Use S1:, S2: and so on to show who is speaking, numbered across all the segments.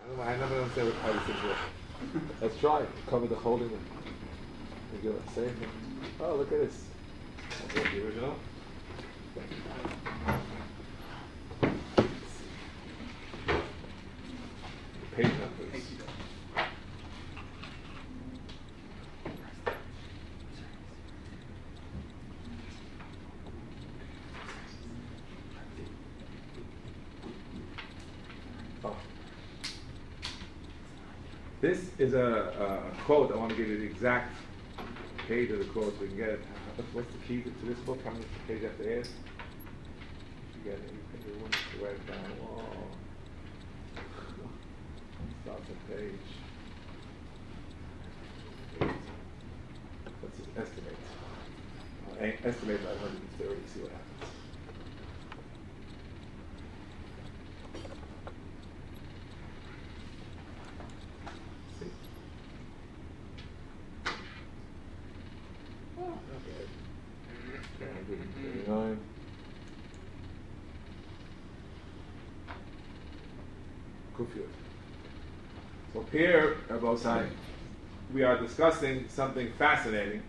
S1: I never understand how these things work. Let's try. Cover the holding. Same thing. Oh, look at this. That's the original. Page numbers. Oh. This is a quote. I want to give you the exact page of the quote so we can get it. What's the key to this book? How many pages you have to add? You get it. You want to write it down. Whoa. Starts at page. Let's just estimate. Estimate by 130. See what happens. See? Oh, not bad. 139. Kufiyot. So here, Rabbi Osai, we are discussing something fascinating,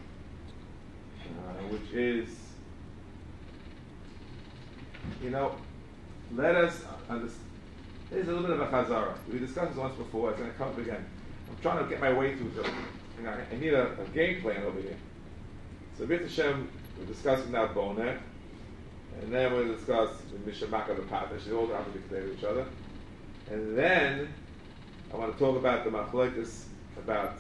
S1: which is, let us understand. There's a little bit of a chazara. We discussed this once before. It's going to come up again. I'm trying to get my way through it. I need a game plan over here. So, B'ez Hashem, we're discussing now Boneh, and then we'll discuss the Mishamak of the Patash. They all have to be clear to each other. And then I want to talk about the machlokes about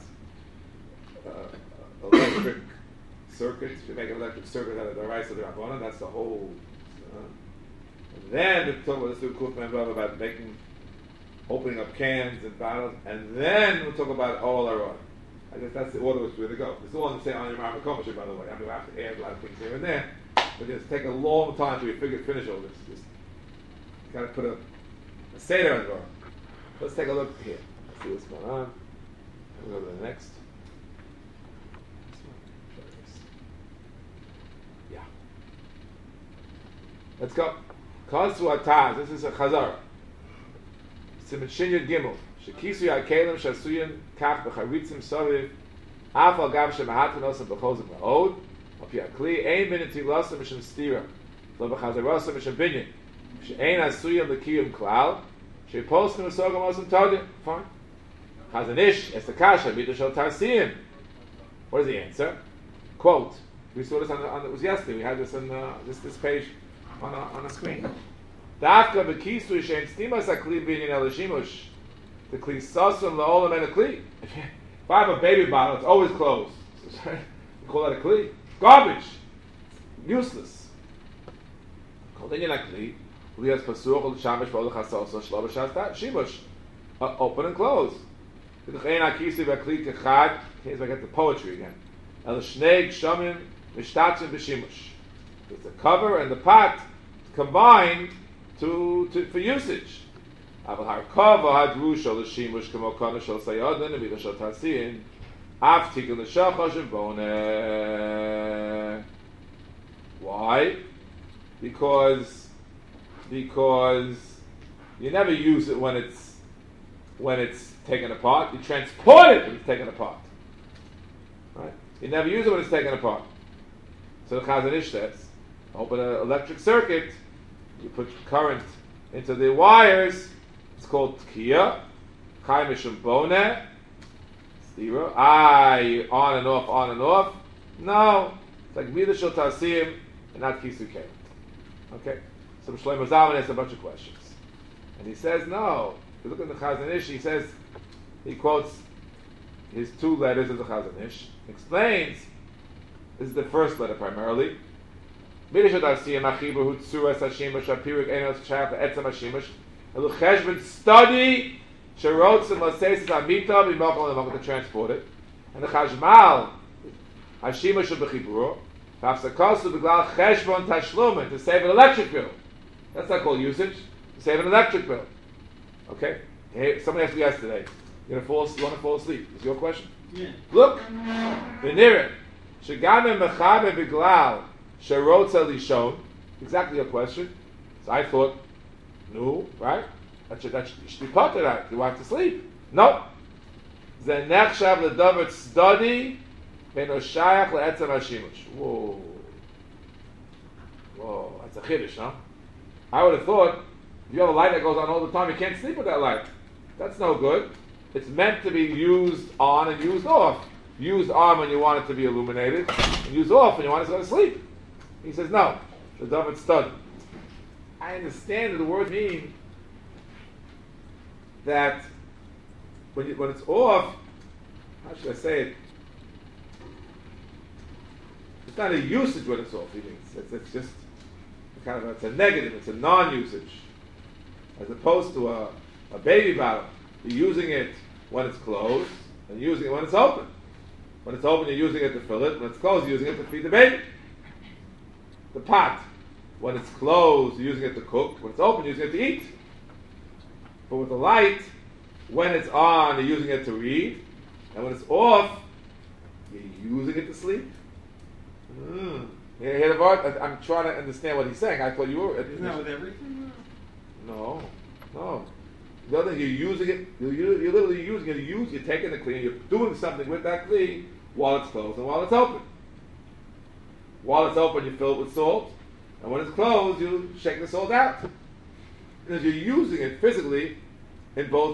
S1: electric circuits. We make an electric circuit out of the rice of the Rabbanan. That's the whole. And then we talk about this Kuf Mem Vav about opening up cans and bottles, and then we'll talk about all our. I guess that's the order which we're going to go. It's all on the same on your Makomash, by the way. I mean, we have to add a lot of things here and there, but it's take a long time till we finish all this. Just got to put a Seder on the door. Let's take a look here. Let's see what's going on. We'll go to the next. Yeah. Let's go. Kazu Ataz. This is a Chazar. Siman Shin Yud Gimel. Shekisu Yakelim Shasuyin Kach B'Charitzim Saviv Af Al Gav Shemahatin Osam B'Chozim La'od Al Pi Akli Ein Min Tilasam Mishim Stira Lo B'Chazarosam Mishim Binyin She'ein Asuyim L'Kiyum Klal She'poskim L'Sogam Osam Todim. Fine. Chazanish Estakasha B'Ida Shal Tarsiyim. What is the answer? Quote. We saw this it was yesterday. We had this on this page on a screen. Dafka B'Kisu She'ein Stimas Akli Binyin El Shimush. The kli sasun la'olam and a kli. If I have a baby bottle, it's always closed. You call that a kli? Garbage. Useless. Open and close. Here's where I get the poetry again. It's the cover and the pot combined for usage. Why? Because you never use it when it's taken apart. You transport it when it's taken apart. Right? You never use it when it's taken apart. So the Chazon Ish says, open an electric circuit, you put current into the wires. It's called Tkiya. Chai Mishum Boneh. Stira. On and off, on and off. No. It's like Mida Shel Tasiyim and not Kisu Kelim. Okay? So Shlomo Zalman asks a bunch of questions. And he says, no. If you look at the Chazon Ish, he quotes his two letters of the Chazon Ish. Explains, this is the first letter primarily. Mida Shel Tasiyim Achibur Hu Tzuras Hashimush Apirik Enos Shach Etzam Hashimush. Study Sherotz and Lasesis Amita B'Machal to transport it, and the Chashmal Hashima Shebechiburo Hafsakasu B'Glal Cheshbon Tashlumin to save an electric bill. That's not called usage. To save an electric bill. Okay. Hey, somebody asked me yesterday. You want to fall asleep? Is your question?
S2: Yeah.
S1: Look, V'nireh Shegame Mechabe B'Glal Sherotz Elishon. Exactly your question. So I thought. No, right? That should be potter, right? You want to sleep. No. Ze nechshav ledavar tzaddi ve'no shayach le'etzem hashimush. Whoa. Whoa, that's a chiddush, huh? I would have thought, if you have a light that goes on all the time, you can't sleep with that light. That's no good. It's meant to be used on and used off. Used on when you want it to be illuminated, and used off when you want it to go to sleep. He says, no, the davar tzaddi. I understand that the word mean that when it's off, how should I say it? It's not a usage when it's off. It's just kind of it's a negative. It's a non-usage, as opposed to a baby bottle. You're using it when it's closed and using it when it's open. When it's open, you're using it to fill it. When it's closed, you're using it to feed the baby. The pot. When it's closed, you're using it to cook. When it's open, you're using it to eat. But with the light, when it's on, you're using it to read. And when it's off, you're using it to sleep. Hear the word? I'm trying to understand what he's saying. I thought you were.
S2: Isn't that with everything?
S1: No. The other thing, you're using it. You're literally using it. You're taking the kli. You're doing something with that kli while it's closed and while it's open. While it's open, you fill it with salt, and when it's closed, you shake the salt out. Because you're using it physically in both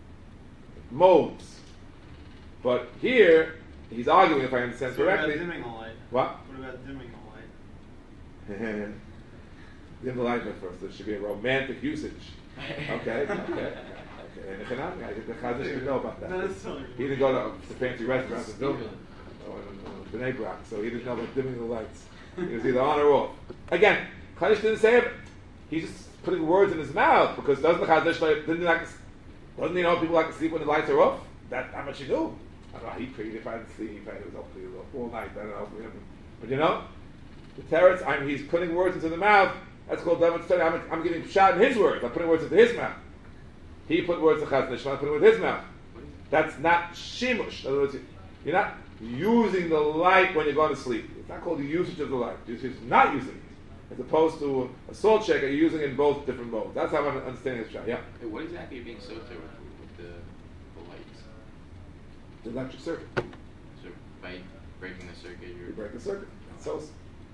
S1: modes. But here, he's arguing, if I understand correctly.
S2: What about dimming the light?
S1: What?
S2: What about dimming the light?
S1: Dim the light first. There should be a romantic usage. Okay. And the Chazon should know about that. He didn't go to the fancy restaurants in Vilna or in Bnei Brak, so he didn't know about dimming the lights. It was either on or off. Again, Chazon didn't say it. He's just putting words in his mouth because doesn't the Chazon doesn't he know people like to sleep when the lights are off? That much he knew. I don't know. He prayed if I didn't sleep. He prayed it was open all night. I don't know. But you know, the teretz. He's putting words into the mouth. That's called davar tzaddi. I'm giving shot in his words. I'm putting words into his mouth. He put words to Chazon Ish. I'm putting with his mouth. That's not shimush. In other words, you're not using the light when you're going to sleep. It's not called the usage of the light. You're just not using it. As opposed to a salt shaker, you're using it in both different modes. That's how I'm understanding this shot. Yeah.
S3: Hey, what exactly are you being soaked with the lights?
S1: The electric circuit.
S3: So by breaking the circuit,
S1: You break the circuit. So what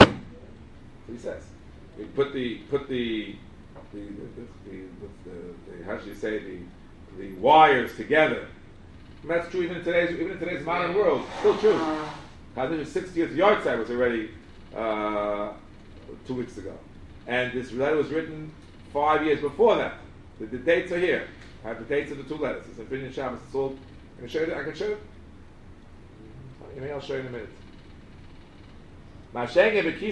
S1: he says. You put the how should you say the wires together. And that's true even in today's modern world. Still true. Chazonish's 60th yahrzeit was already 2 weeks ago, and this letter was written 5 years before that. The dates are here. I have the dates of the 2 letters. It's in Binyan Shabbos. It's all. I can show you. I can show you. Maybe I'll show you in a minute. Is a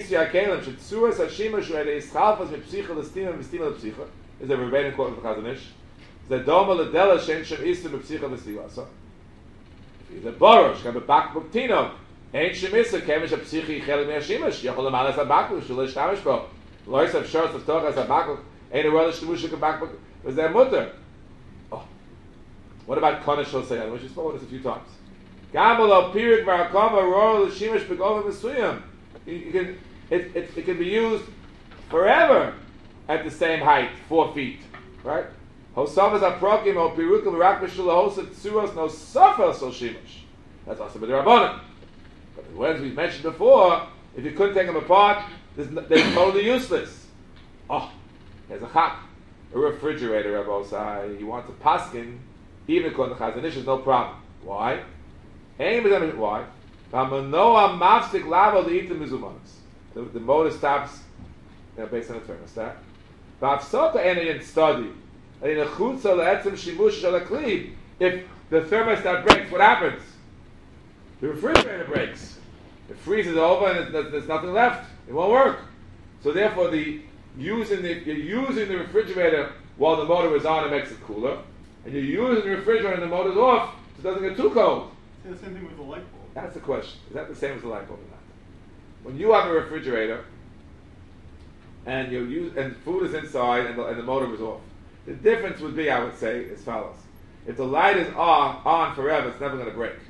S1: verbatim quote from Chazon Ish. The doma ledela shen shem isu b'psicha v'sivasa. He's a baruch, have a bakbuk tino. Ain't shem isu kemish a psichi chelik me'ashimash. Yachol amalas a bakbuk shul ishtamish bo. Lois of shorts of tochas a bakbuk. Ain't a world of shlemushik a bakbuk. Was their mutter. Oh. What about Kodesh shel seyad? Which we spoke about this a few times. Gabel al pirik v'akava royal l'shimash b'govim v'suyam. It can be used forever at the same height, 4 feet, right? Hosavas aprokim o pirukim rak b'shulahosat tsuros no safel so shimush. That's also by the Rabbanim. But the ones we've mentioned before, if you couldn't take them apart, they're totally useless. Oh, there's a chak, a refrigerator, Rabbi. He wants a paskin, even according to Chazon Ish, is no problem. Why? Why? The motor stops based on the thermostat. If the thermostat breaks, what happens? The refrigerator breaks. It freezes over and there's nothing left. It won't work. So therefore, you're using the refrigerator while the motor is on, it makes it cooler. And you're using the refrigerator and the motor's off, so it doesn't get too cold.
S2: It's the same thing with the light bulb.
S1: That's the question. Is that the same as the light bulb or not? When you have a refrigerator and and food is inside and the motor is off, the difference would be, I would say, as follows: if the light is on forever, it's never going to break.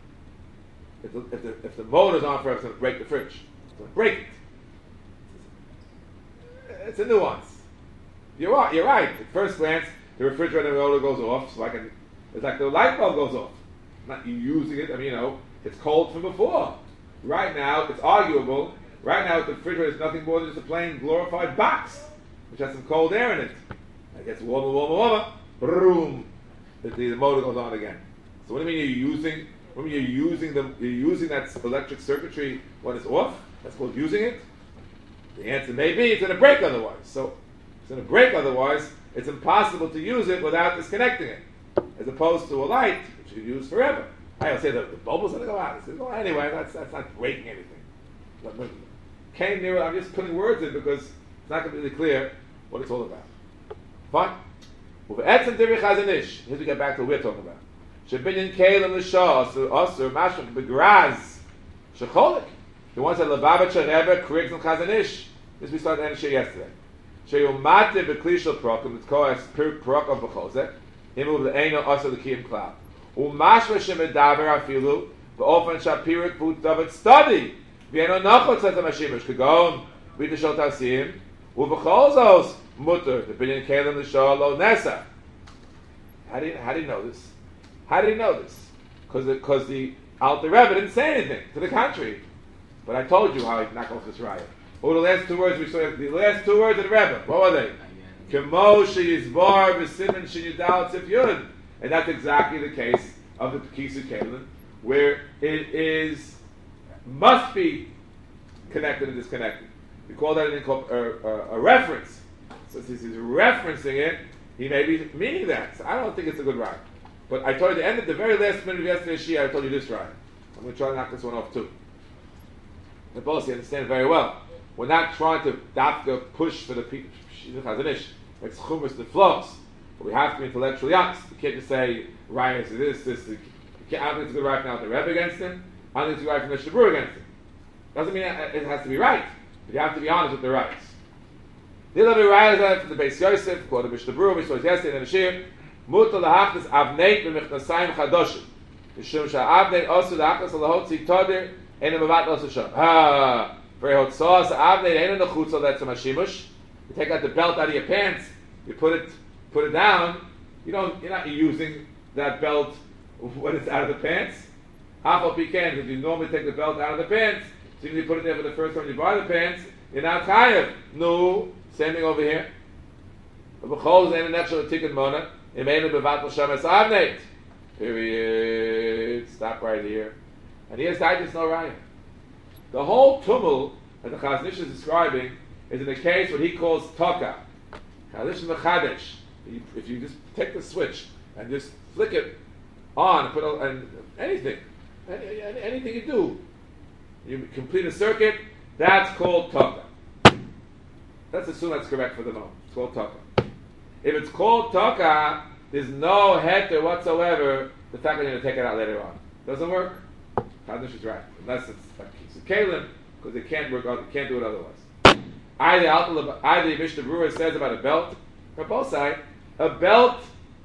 S1: If the motor is on forever, it's going to break the fridge. It's going to break it. It's a nuance. You're right. At first glance, the refrigerator motor goes off, so it's like the light bulb goes off. Not you using it, it's cold from before. Right now, it's arguable. Right now, the refrigerator is nothing more than just a plain glorified box, which has some cold air in it. It gets warmer, boom, the motor goes on again. So what do you mean you're using that electric circuitry when it's off? That's called using it? The answer may be it's going to break otherwise. So it's going to break otherwise, it's impossible to use it without disconnecting it. As opposed to a light, which you use forever. I'll say the bulb's going to go out. It's going to go out anyway, that's not breaking anything. Came near, I'm just putting words in because it's not completely clear what it's all about. Fine. Here's we get back to what we're talking about. Shebinyan Kalim L'Shah, Osir, Mashmak, Begraz, Shecholik. The ones that Lubavitcher Rebbe, Krieg's and Chazanish. This we started to yesterday. Sheyumate Beklishal Prokim, it's called as Prokov B'chozek. Himu L'Eino Osir L'Kiyim Klal. Umashma Shemedaber Afilu, B'ofen Shapirik Put David Study. V'eno Nochot Zeta Mashimush, Kagon, V'itashol Tasim, U'B'chozos, Mutter, the Binyan Kalim L'Shah Lo Nesa. How do you know this? How did he know this? Because the Alter Rebbe didn't say anything. To the contrary. But I told you how he knocked off this riot. What were the last two words we saw? The last two words of the Rebbe. What were they? Kemo sheyizbar v'simen sheyidal tzif yud. And that's exactly the case of the Kisu Kalim, where it must be connected and disconnected. We call that a reference. So since he's referencing it, he may be meaning that. So I don't think it's a good riot. But I told you at the very last minute of yesterday's Shia, I told you this right. I'm going to try to knock this one off too. The boss, you understand very well. We're not trying to push for the people. It's chumas the flows. But we have to be intellectually honest. You can't just say, riots is this. I don't think it's a good right now to Rebbe against him. I don't think it's a good right from the Shabur against him. Doesn't mean it has to be right. But you have to be honest with the rights. The other rights from the Beis Yosef, called the Mishnah Berurah, we saw it yesterday in the Shir. Mutter lahachnas avneit b'michnasayim chadoshim. Mishum sha'avneit osu lahachnas lahotzi todir enu mevat osu sham. Very hot sauce. Avneit enu nechutza that's a mashimush. You take out the belt out of your pants. You put it down. You're not using that belt when it's out of the pants. Hafal piken. If you normally take the belt out of the pants, so you put it there for the first time you buy the pants, you're not chayav. No, same thing over here. B'chol ze'enu nechshel tikkun mona. Period. Stop right here. And here's Titus no raya. The whole tumult that the Chaznish is describing is in the case what he calls taka. Chaznish mechadesh. If you just take the switch and just flick it on, and anything you do, you complete a circuit. That's called taka. Let's assume that's correct for the moment. It's called taka. If it's called taka, there's no heter whatsoever. The fact that you're going to take it out later on doesn't work. Chaznish is right, unless it's like Kisu Kalim, because they can't work out. They can't do it otherwise. Either Mishnah Berurah says about a belt, or both sides, a belt.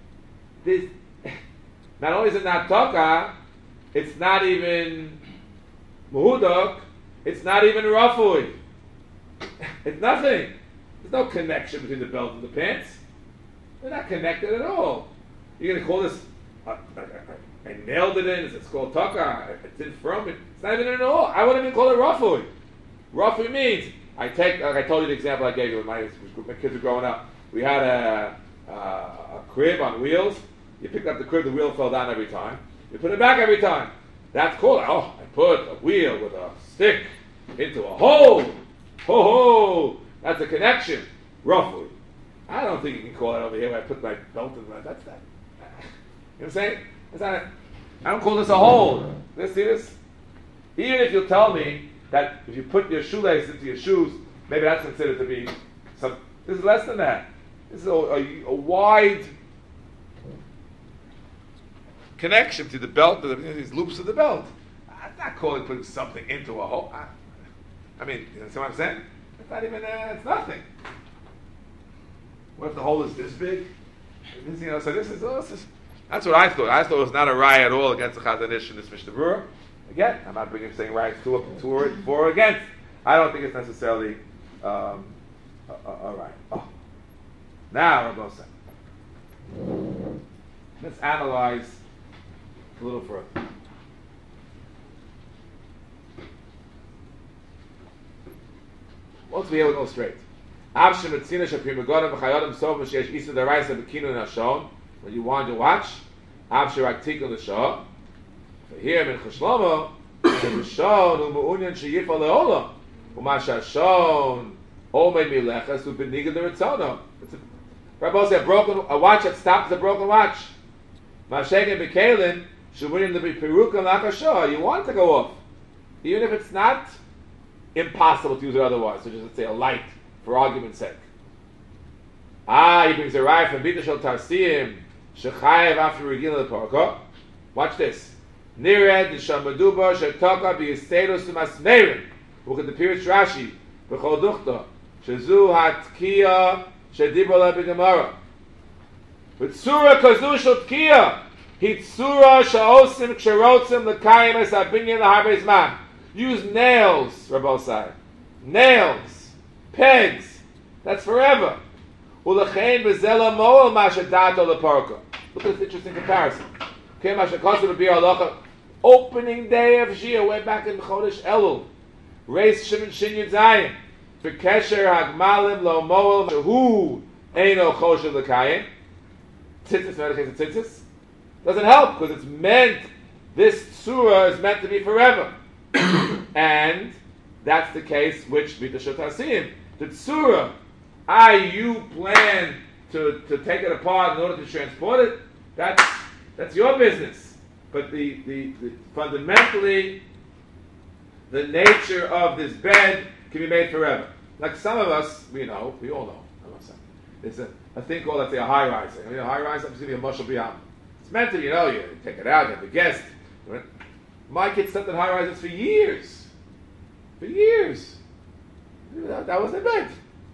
S1: Not only is it not taka, it's not even muhudok. It's not even rafui. It's nothing. There's no connection between the belt and the pants. They're not connected at all. You're going to call this, I nailed it in, it's called taka, it's in from it. It's not even in at all. I wouldn't even call it rafui. Rafui means, like I told you the example I gave you when my kids were growing up. We had a crib on wheels. You picked up the crib, the wheel fell down every time. You put it back every time. That's called, I put a wheel with a stick into a hole. Ho ho! That's a connection. Roughly. I don't think you can call it over here where I put my belt in. That's that. You know what I'm saying? I don't call this a hole. See this? Even if you tell me that if you put your shoelace into your shoes, maybe that's considered to be some. This is less than that. This is a wide connection to the belt, these loops of the belt. I'm not calling putting something into a hole. I mean, you know what I'm saying? It's not even, it's nothing. What if the hole is this big? So this is, that's what I thought. I thought it was not a riot at all against the Chazanish in this Mishnah Berurah. Again, I'm not saying riots for or against. I don't think it's necessarily a riot. Oh. Now, Rabbi said, Let's analyze a little further. Once we able to go straight. When you wind your watch, for here in Cheshlomo, the Shon u'mu'unyan sheyifa le'olam, u'masha Shon omei mileches u'beniged l'ritzono. Rabbi said, a watch that stops is a broken watch. Mashegen b'kelin she'winning to be perukim l'akashah. You want it to go off, even if it's not impossible to use it otherwise. So just let's say a light, for argument's sake. He brings a right from Bita Shel Tarsiim shechayev after regila l'parka. Watch this. Nired Shamaduba Shetaka Biestedus Masmerim. Look at the Pirish Rashi. B'chol Duchta. Shazu Hatkiya Shedibra Lebegamara. V'tzura Kazu Shel Tkiya. Hitzura Shaosim Ksherotzim L'Kayim Es Abinyan L'Harbeis Man. Use nails, Rabbi Sai. Nails. Pegs. That's forever. U'lechein B'zela Moel Mashadato L'Parka. Look at this interesting comparison. Opening day of Shia, way back in Chodesh Elul. Reis Shimon Shin Yud Zayin. V'kesher hagmalim lo moel shehu eino choshev l'kayim. Tzitzis, medicated tzitzis. Doesn't help, because it's meant, this surah is meant to be forever. And that's the case which Bita Shel Tarsiim. The surah, you plan to take it apart in order to transport it, that's your business. But the fundamentally, the nature of this bed can be made forever. Like some of us, we all know. There's a thing called, let's say, a high rise. A high rise is going to be a mushal biyam. It's meant to, you take it out, you have a guest. My kids slept in high rises for years. For years. That was their bed.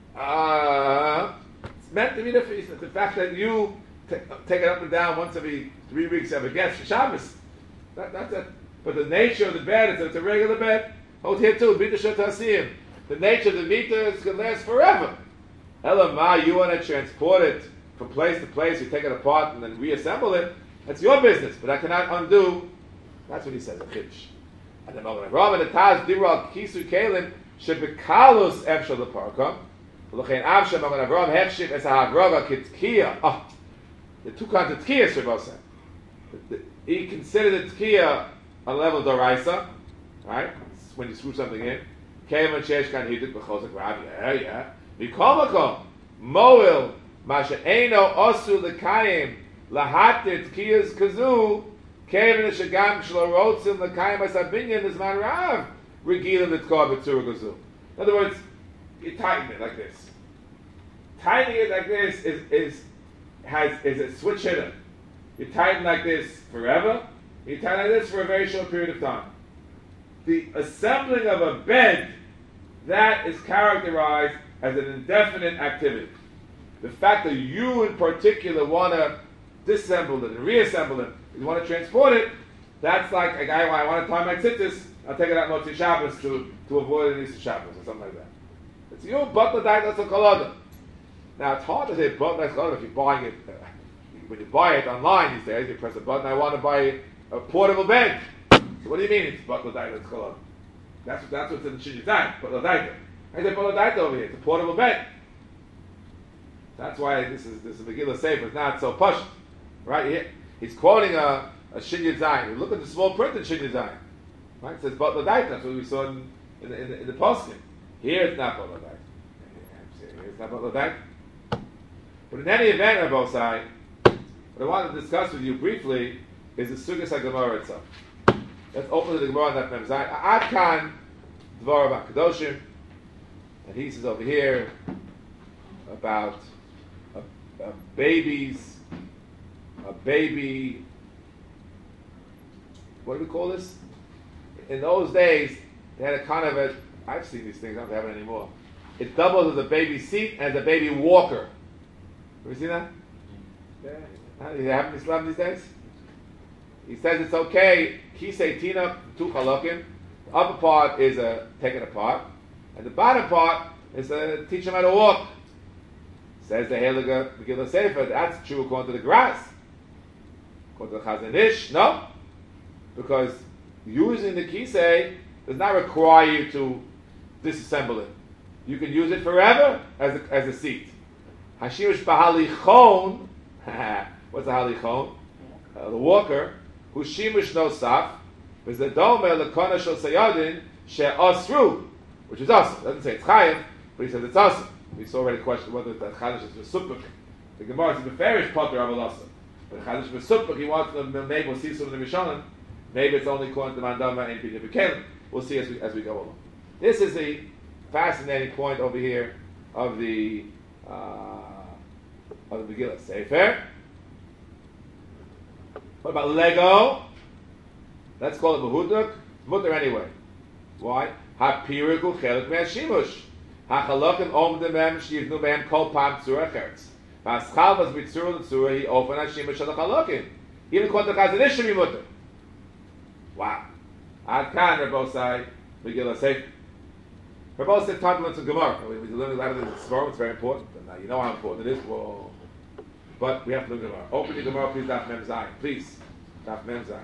S1: It's meant to be the fact that you take it up and down once every 3 weeks, have a guest for Shabbos. That's it. But the nature of the bed, it's a regular bed. Hold here too, Bita Shel Tarsiim. The nature of the Bita is going to last forever. Elamah, you want to transport it from place to place, you take it apart and then reassemble it, that's your business, but I cannot undo. That's what he says, a chiddush. And the Magen Avraham and the Taz Dibra Kisu Kalim Shebekalus Efshel Leparka. L'chein Avshem Magen Avraham Hechshiv Es HaHagraga Kitkiya. The two kinds of tkiyas, Rabbi said. He considered the tkiya on the level of doraisa, right? It's when you screw something in. Keim and shesh kan hidik b'chozak rav. Yeah. V'kol moil masha eino osu l'kayim lahatit tkiyas kazu keim and shagam shlo rotzim l'kayim asabinyan is man rav regilim l'tkor b'tzur kazu. In other words, you tighten it like this. Tightening it like this is a switch hitter. You tighten like this forever, you tighten like this for a very short period of time. The assembling of a bed, that is characterized as an indefinite activity. The fact that you in particular want to disassemble it and reassemble it, you want to transport it, that's like a guy, I want to tie my tzitzis, I'll take it out Motzi Shabbos to avoid an Easter Shabbos or something like that. It's you, but the diet that's a kolada. Now it's hard to say button if you're buying it. When you buy it online these days, you press a button. I want to buy a portable bed. So what do you mean it's butler daita? It's called. That's what's in the Shin Design. Butler daita. I say butler daita over here. It's a portable bed. That's why this is Megillah Sefer. It's not so push. Right here, he's quoting a Shin Design. Look at the small print in Shin Design. Right, it says butler daita. That's what we saw in the posting. Here it's not butler daita. Here it's not butler daita. But in any event, on both sides, what I want to discuss with you briefly is the Sugas HaGemara itself. Let's open the Gemara on that Mem Zayin. Ad Kan Dvarav HaKadoshim, and he says over here about a baby. What do we call this? In those days, they had a kind of I've seen these things. I don't have it anymore. It doubles as a baby seat and as a baby walker. Have you seen that? Yeah. Does it happen in Islam these days? He says it's okay. Kisei tina, two halakim. The upper part is taken apart, and the bottom part is teach him how to walk. Says the Heilige Megillah Sefer. That's true according to the grass. According to the Chazon Ish, no, because using the kisei does not require you to disassemble it. You can use it forever as a seat. Hashimush b'halichon. What's a halichon? The walker who shimush nosaf is the dome lekona shel sayadin she'asru, which is awesome. It doesn't say it's chayav, but he says it's awesome. We saw already a question whether that chadash is v'supuk. The Gemara is beferish potter avalasa, but chadash v'supuk he wants them maybe we'll see some of the Rishonim. Maybe it's only according to Mandama and Pidyon B'Kelim. We'll see as we go along. This is a fascinating point over here of the Megillah Sefer. What about Lego? Let's call it Behuduk. Mutter anyway. Why? Ha-pirigu chelik me'ashimush. Ha-chalokim omdim mem shivnu behem kol pam tzura chertz. V'aschal v'az b'tzura l'tzura hi ofen ha-shimush ha-chalokim. Even according to Chazon Ish should be mutter. Wow. Ad kan Rabbosai Megillah Sefer. Rabbosai said time to learn some Gemara. We learn a lot of this Gemara. It's very important. And now you know how important it is. Well, but we have to learn Gemara. Open the Gemara, please. Daf Mem Zayin. Please. Daf Mem Zayin.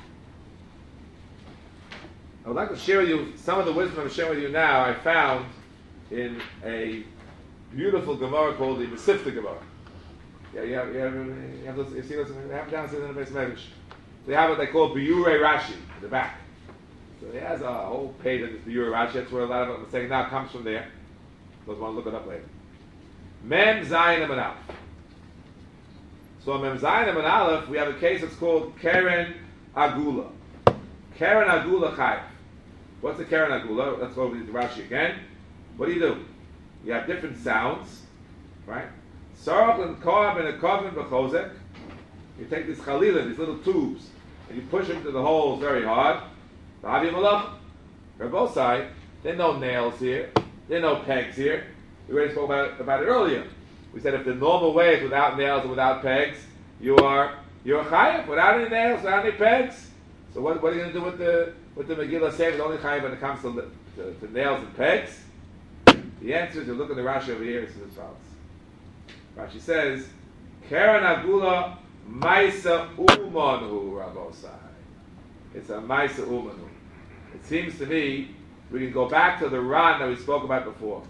S1: I would like to share with you some of the wisdom I'm sharing with you now. I found in a beautiful Gemara called the Mesivta Gemara. Yeah, you have those, you see those? They have them downstairs in the Beis Medrash. They have what they call Biurei Rashi in the back. So he has a whole page of this Biurei Rashi. That's where a lot of what I'm saying now comes from there. Those want to look it up later. Mem Zayin and Aleph. So Mem Zayin and Aleph, we have a case that's called Keren Agula. Keren Agula Chayv. What's a Keren Agula? Let's go over the Rashi again. What do? You have different sounds, right? Sarach and Korab and a Kovin b'chozek. You take these chalilim, these little tubes, and you push them to the holes very hard. B'havi malach. Rabbosai, there are no nails here. There are no pegs here. We already spoke about it earlier. We said if the normal way is without nails and without pegs, you're chayav without any nails, without any pegs. So what are you going to do with the Megillah Sefer? It's only chayav when it comes to nails and pegs. The answer is you look at the Rashi over here. It's as follows. Rashi says, Keren Agula Maisa Umanu Rabbosai. It's a Maisa Umanu. It seems to me we can go back to the Ran that we spoke about before.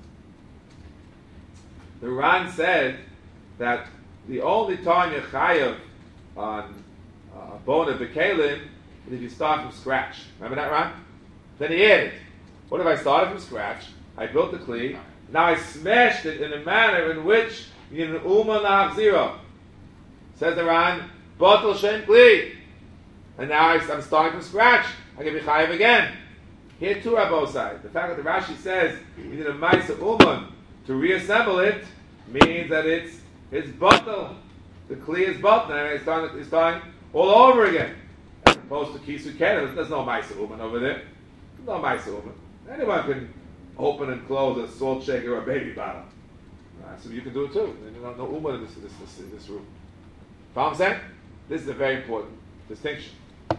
S1: The Ran said that the only time you're chayav on Bona B'Kelim is if you start from scratch. Remember that, Ran? Then he added, what if I started from scratch? I built the kli. Now I smashed it in a manner in which you need an Uma Nachziro. Says the Ran, Botel Shem Kli. And now I'm starting from scratch. I can be chayav again. Here too, Rabbosai. The fact that the Rashi says you need a Maisa Uman to reassemble it means that it's Botel. The Kli is Botel. And it's starting all over again. As opposed to Kisu Kedah. There's no Maisa Uman over there. There's no Maisa Uman. Anyone can open and close a salt shaker or a baby bottle. So you can do it too. No Uman in this room. Follow what I'm saying? This is a very important distinction.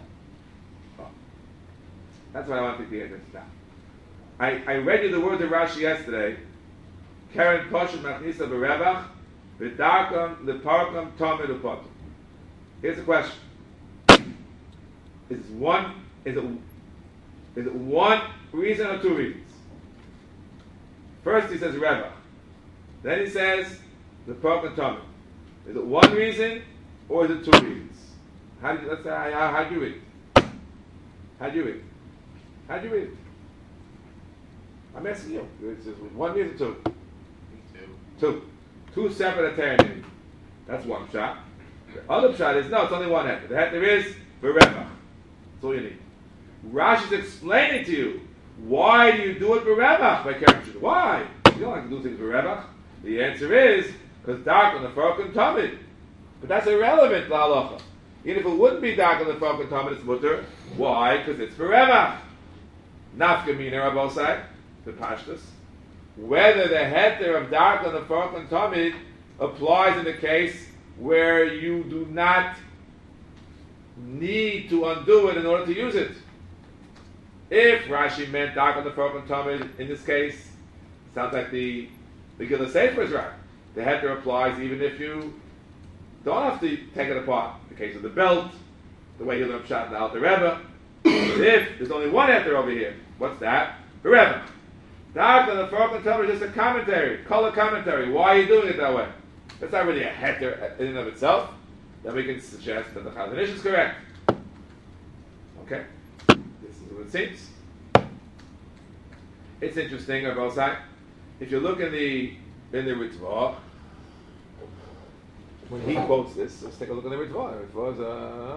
S1: That's what I want to take the end of now. I read you the word of Rashi yesterday. Karen Kosher Machnisa Berevach V'darkam Leparkam Tomer Upotum. Here's the question: Is it one reason or two reasons? First he says Revach. Then he says Leparkam Tomer. Is it one reason or is it two reasons? How do you read it? How do you read it? How'd you read it? I'm asking you. It's just one reason, two. Two separate Atarinim. That's one shot. The other shot is, no, it's only one heter. The heter is Berevach. That's all you need. Rashi is explaining to you, why do you do it Berevach by Keren Shud? Why? You don't like to do things Berevach. The answer is, because dark on the Fark and Tamid. But that's irrelevant to halacha. Even if it wouldn't be dark on the Fark and Tamid, it's mutter. Why? Because it's Berevach. Nafka mina Rabbosai, the Pashtus. Whether the heter of dark on the Fark and Tamid applies in the case where you do not need to undo it in order to use it. If Rashi meant dark on the Fark and Tamid, in this case, sounds like the Megillah Sefer is right. The heter applies even if you don't have to take it apart. The case of the belt, the way he learned Pshat in the Alter Rebbe. If there's only one heter over here, what's that? Rebbe. Dark on the Farkon Talmud is just a commentary, color commentary. Why are you doing it that way? That's not really a heter in and of itself. Then we can suggest that the Chazon Ish is correct. Okay? This is what it seems. It's interesting, Rabbi Osai. If you look in the Ritva, when he quotes this, let's take a look at the Ritva. The Ritva is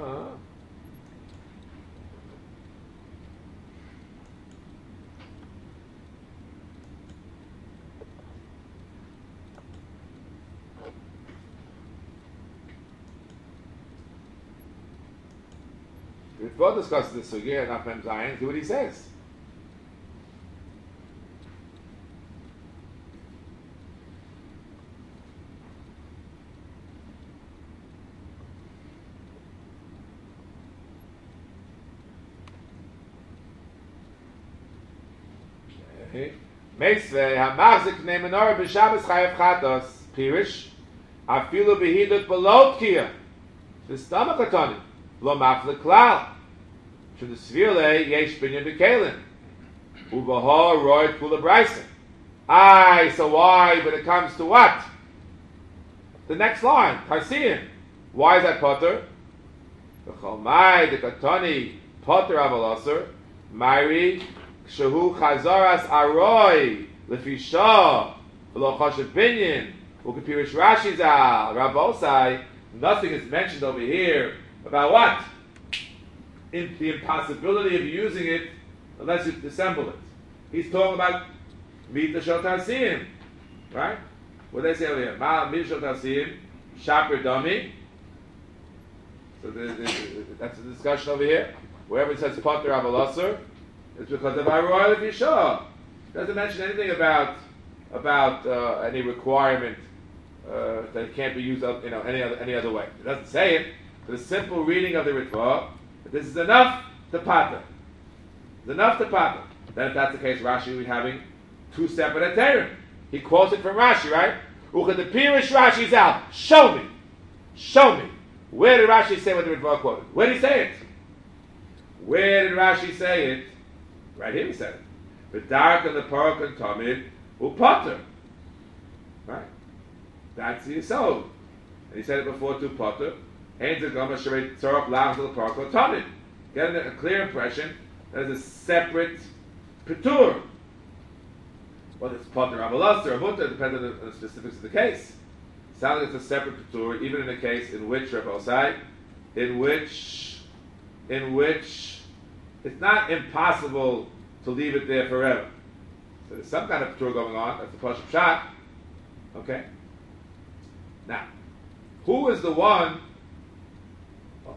S1: the Ritva discusses this sugya and Afem Zion. See what he says. Meisvei hamachzik nei menorah b'Shabbos chayav chatos pirish afilu behidut below tkiya v'stamach atoni lo mafle klal sh'the svirle yesh binyan b'kelin u'bahor roy kula brayson. Aye, so why? But it comes to what? The next line, Tarsiyin. Why is that potter? V'chol mai dekatoni potter aval aser Mari Shehu Chazaras Aroi Lefisha V'lo Choshev Binyan Ukapirish Rashi Zal Rabosai. Nothing is mentioned over here about what? In the impossibility of using it unless you dissemble it. He's talking about Mita Shel Tarsim, right? What do they say over here? Mita Shel Tarsim Shaper Dami. So that's the discussion over here. Wherever it says Potter Avalosser, it's because of Aroi Lefisha. Doesn't mention anything about any requirement that it can't be used up, any other way. It doesn't say it. The simple reading of the Ritva, this is enough to Potter. It's enough to Potter. Then if that's the case, Rashi will be having two separate Aterim. He quotes it from Rashi, right? Uchadapirish Rashi's out. Show me. Where did Rashi say what the Ritva quoted? Where did he say it? Where did Rashi say it? Right here he said it. The dark and the park and Tamid Potter. Right? That's the Yisod. And he said it before to Potter. Get a clear impression that it's a separate Petur. Whether it's Potter, Avalasar, or Mutter, depends on the specifics of the case. It sounds like it's a separate Petur, even in a case in which, Rabbi Osai, in which it's not impossible to leave it there forever. So there's some kind of Petur going on. That's the Pashup Shot. Okay? Now, who is the one? Oh.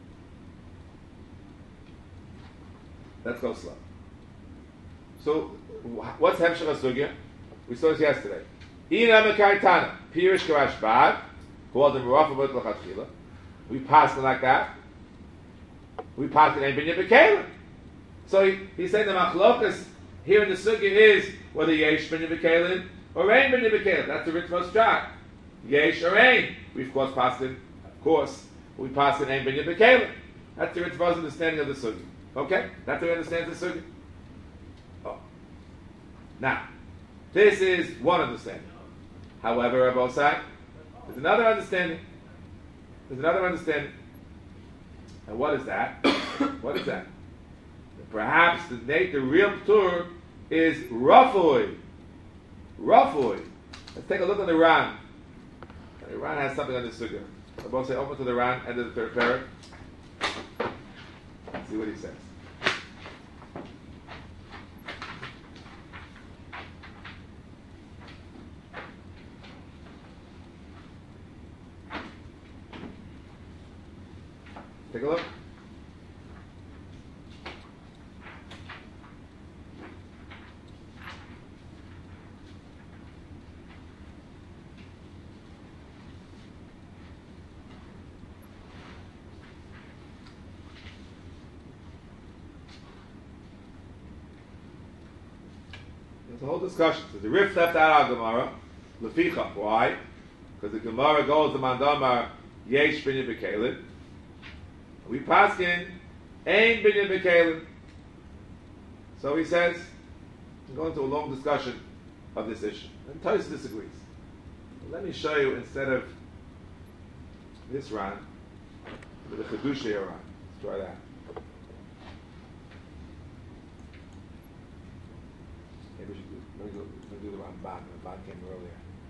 S1: Let's go slow. So, what's Hemshech HaSugya? We saw this yesterday. Ina Mekaitana, Pirish Karash Bad, called the Merafa B'ut L'Chatchila. We passed it like that. We passed it in Binyan B'Kelim. So he's saying the Machlokas here in the Sugya is whether Yesh Binyan B'Kelim or Ein Binyan B'Kelim. That's the Ritva's track. Yesh or Ein. We of course passed it, we passed it Ein Binyan B'Kelim. That's the Ritva's understanding of the Sugya. Okay? That's the way he understands the Sugya. Oh. Now, this is one understanding. However, Rabbi Osai, there's another understanding. And what is that? What is that? Perhaps the real Ptur is Rafui. Let's take a look at the Ran. The Ran has something on the Sugya. Rabbi Osai, open to the Ran, end of the third parak. Let's see what he says. Take a look. There's a whole discussion. So the Rif left out our Gemara. Leficha. Why? Because the Gemara goes to Mandamar Yesh Binyan B'Kelim. We paskin ain binyan bekalim. So he says, I'm going to a long discussion of this issue. And Tais disagrees. Let me show you, instead of this Ran, the Chedushay Ran. Let's try that. Maybe we should do the Ramban. The Ramban came earlier.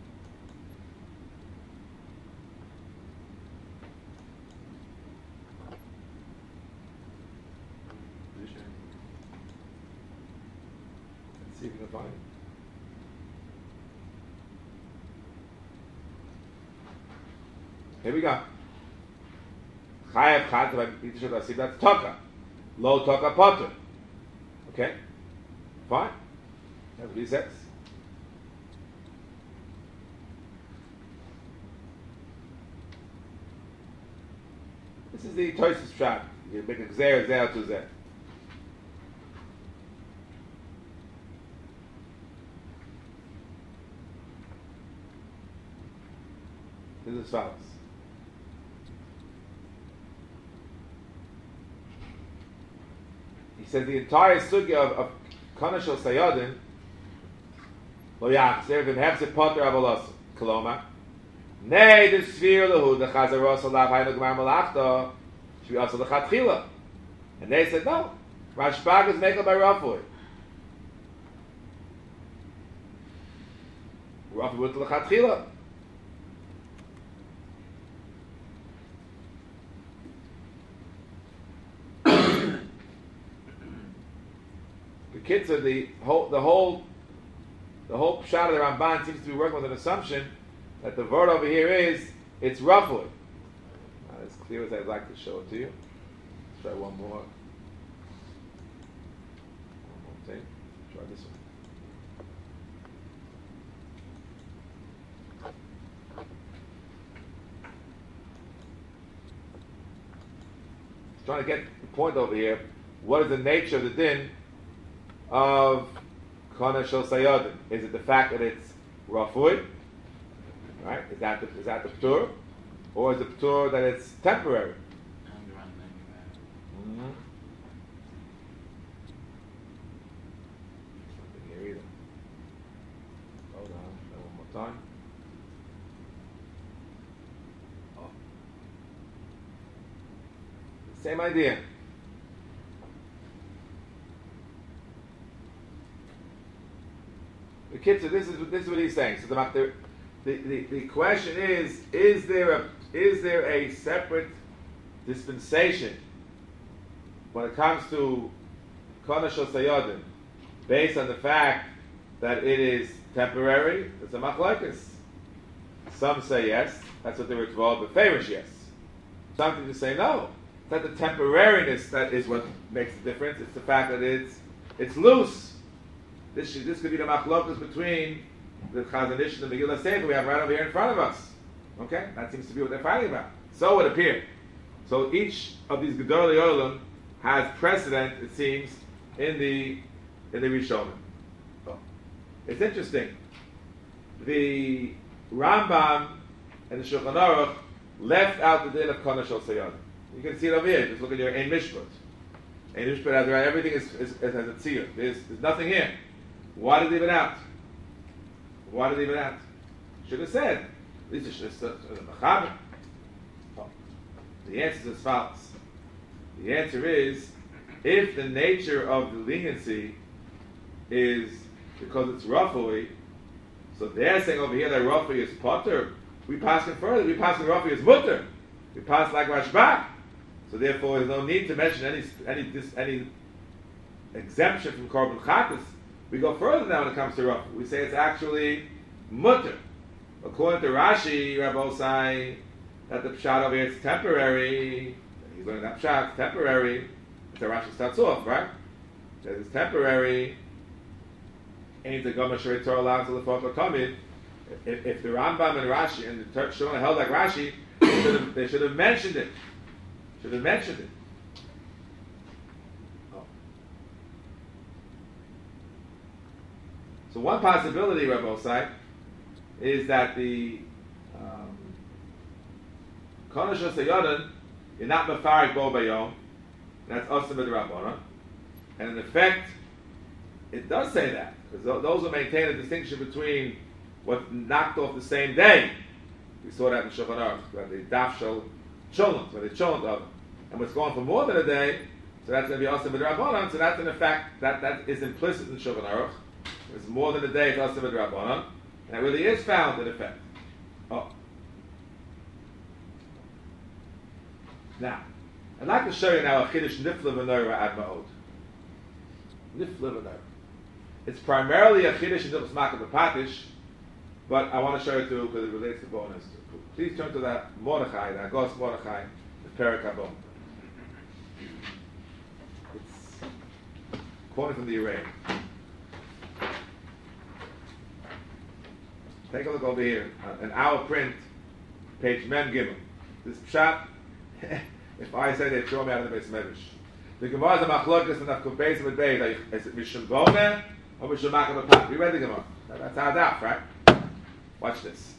S1: Let's see if we can find it. Here we go. Chayav chad by that's taka. Lo taka potter. Okay? Fine. That's what he says. This is the Tosis shot. You make a gzer to zeh. This is as follows. He says the entire sugya of Kanashal Sayadin lo yachzer v'im hefzeh potter avalos koloma nei the sphere lehu the chazaros alav haynu gmar malachta shvi also the chatchila, and they said no, Rashbag is makel by Rafoy. Rafoy with the chatchila. Kids of the whole shot of the Ramban seems to be working with an assumption that the word over here is it's roughly. Not as clear as I'd like to show it to you. Let's try one more thing. Try this one. Trying to get the point over here. What is the nature of the din of Kana Shel Sayadin? Is it the fact that it's Rafui? Right? Is that the P'tur? Or is it P'tur that it's temporary? Mm-hmm. Nothing here either. Hold on, one more time. Oh. Same idea. The kids, this is what he's saying. So the question is there a separate dispensation when it comes to Kana Shel Sayadin based on the fact that it is temporary? It's a machlokes. Some say yes, that's what they were told, but favors yes. Some people say no. It's not the temporariness that is what makes the difference. It's the fact that it's loose. This could be the machlokas between the Chazon Ish and the Megillah Sefer we have right over here in front of us. Okay, that seems to be what they're fighting about. So it appeared. So each of these Gedolei Olam has precedent, it seems, in the Rishonim. Oh. It's interesting. The Rambam and the Shulchan Aruch left out the din of Kana Shel Sayadin. You can see it over here. Just look at your Ein Mishpat. Ein Mishpat has right. Everything has a tziyah. There's nothing here. Why did they leave it out? Why did they leave it out? Should have said. This is just a mechaber. The answer is as follows. The answer is, if the nature of the leniency is because it's roughly, so they're saying over here that roughly is potter. We pass it further. We pass it roughly as mutter. We pass like Rashbag. So therefore, there's no need to mention any exemption from korban chatas. We go further now when it comes to rough. We say it's actually mutter. According to Rashi, Rabbi Osai, that the pshat over here is temporary. He's learning that pshat, it's temporary. That's how Rashi starts off, right? That it's temporary. Ain't the Gama Shari Torah allowed to the Fokor Tamid. If the Rambam and Rashi and the Shona held like Rashi, they should have mentioned it. Should have mentioned it. Oh. So one possibility, Rabbi Osai, is that the Kana Shel Sayadin you're not mefarik bo bayom. That's also midrabanan. And in effect, it does say that because those who maintain a distinction between what knocked off the same day. We saw that in Shulchan Aruch, where the daf shel cholent, where the cholent of it, and what's going for more than a day. So that's going to be also midrabanan. So that's in effect that is implicit in Shulchan Aruch. It's more than a day. It's also midrabanan, and it really is found in effect. Oh, now I'd like to show you now a chiddush nifla v'noira ad ma'od. Nifla v'noira. It's primarily a chiddush in Hilchos Makar B'Patish, but I want to show you too because it relates to bonus. Please turn to that Mordechai, the Agos Mordechai, the Perek Habon. It's quoted from the Array. Take a look over here. In our print, page Mem Gimel. This pshat, if I say they throw me out of the Beis Medrash. The Gemara is a machlokes and I've compared with Beis. Is it Mishum Boneh or Mishum Makar B'Patish? We read the Gemara. That's our daf, right? Watch this.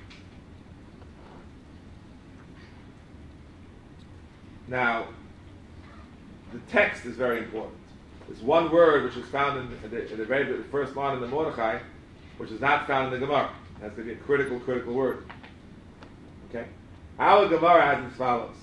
S1: Now, the text is very important. There's one word which is found in the very first line in the Mordechai, which is not found in the Gemara. That's going to be a critical word. Okay? Our Gemara has as follows.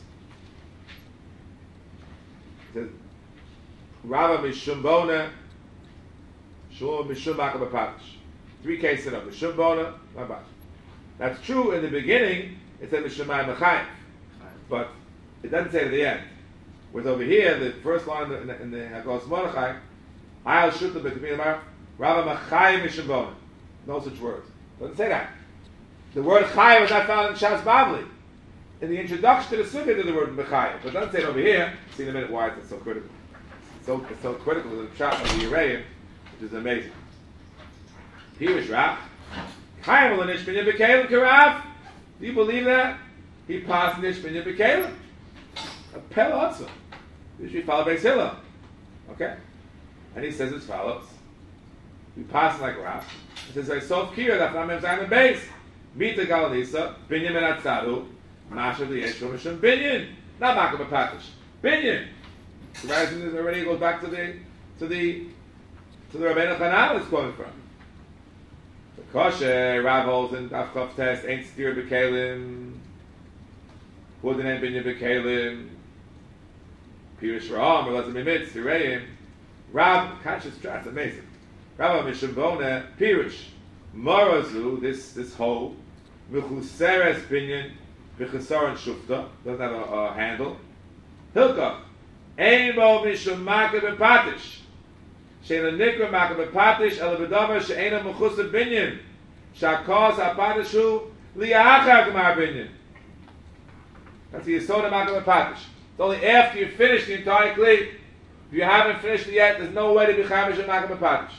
S1: It says, Rava Mishum Boneh, Shul Mishum Makar B'Patish. 3 cases of Mishum Boneh, Mabash. That's true in the beginning, it said Mishumayim Mechayim. But it doesn't say at the end. Whereas over here, the first line in the Hagos Mordechai, Ayal Shuta B'Kabin Amar, Rava Mechayim Mishum Boneh. No such word. Doesn't say that. The word Chayim is not found in Shas Bavli. In the introduction to the Sukkah to the word Mechayim. But it doesn't say it over here. See in a minute why it's so critical. It's so critical to the pshat of the Yereim, which is amazing. Here is Rav. Chayim l'nish binyan b'kelim k'Rav. Do you believe that? He passed nish binyan b'kelim. A pel also. This should follow Beis Hillel. Okay? And he says as follows. We pass like Rav. He says, I saw Kira, that from him Simon base. Mita Galanisa, Binyan ben Atzaru, Masha the Yeshua Mishum Binyan. Not Makar B'Patish. Binyan. The rising is already goes back to the Rabbeinu Chanal it's going from. The kosher Rav holds in Avchav test ain't steer b'kelim. Wouldn't ain't binyan b'kelim. Pirish Ra'am or Lazim Mimitz Tireim. Rav conscious that's amazing. Rav Mishum Boneh Pirish Marazu this whole V'chuseres binyan v'chesaron shufta doesn't have a handle. Hilkach ein bo Mishum Makar B'Patish. She'ena nikra Makar B'Patish el b'davar she'ena mechusa binyan sha'kos ha'patishu li'achar g'mar binyan. That's the Yesod of Makar B'Patish. It's only after you finish the entire kli. If you haven't finished it yet, there's no way to be chamish and Makar B'Patish.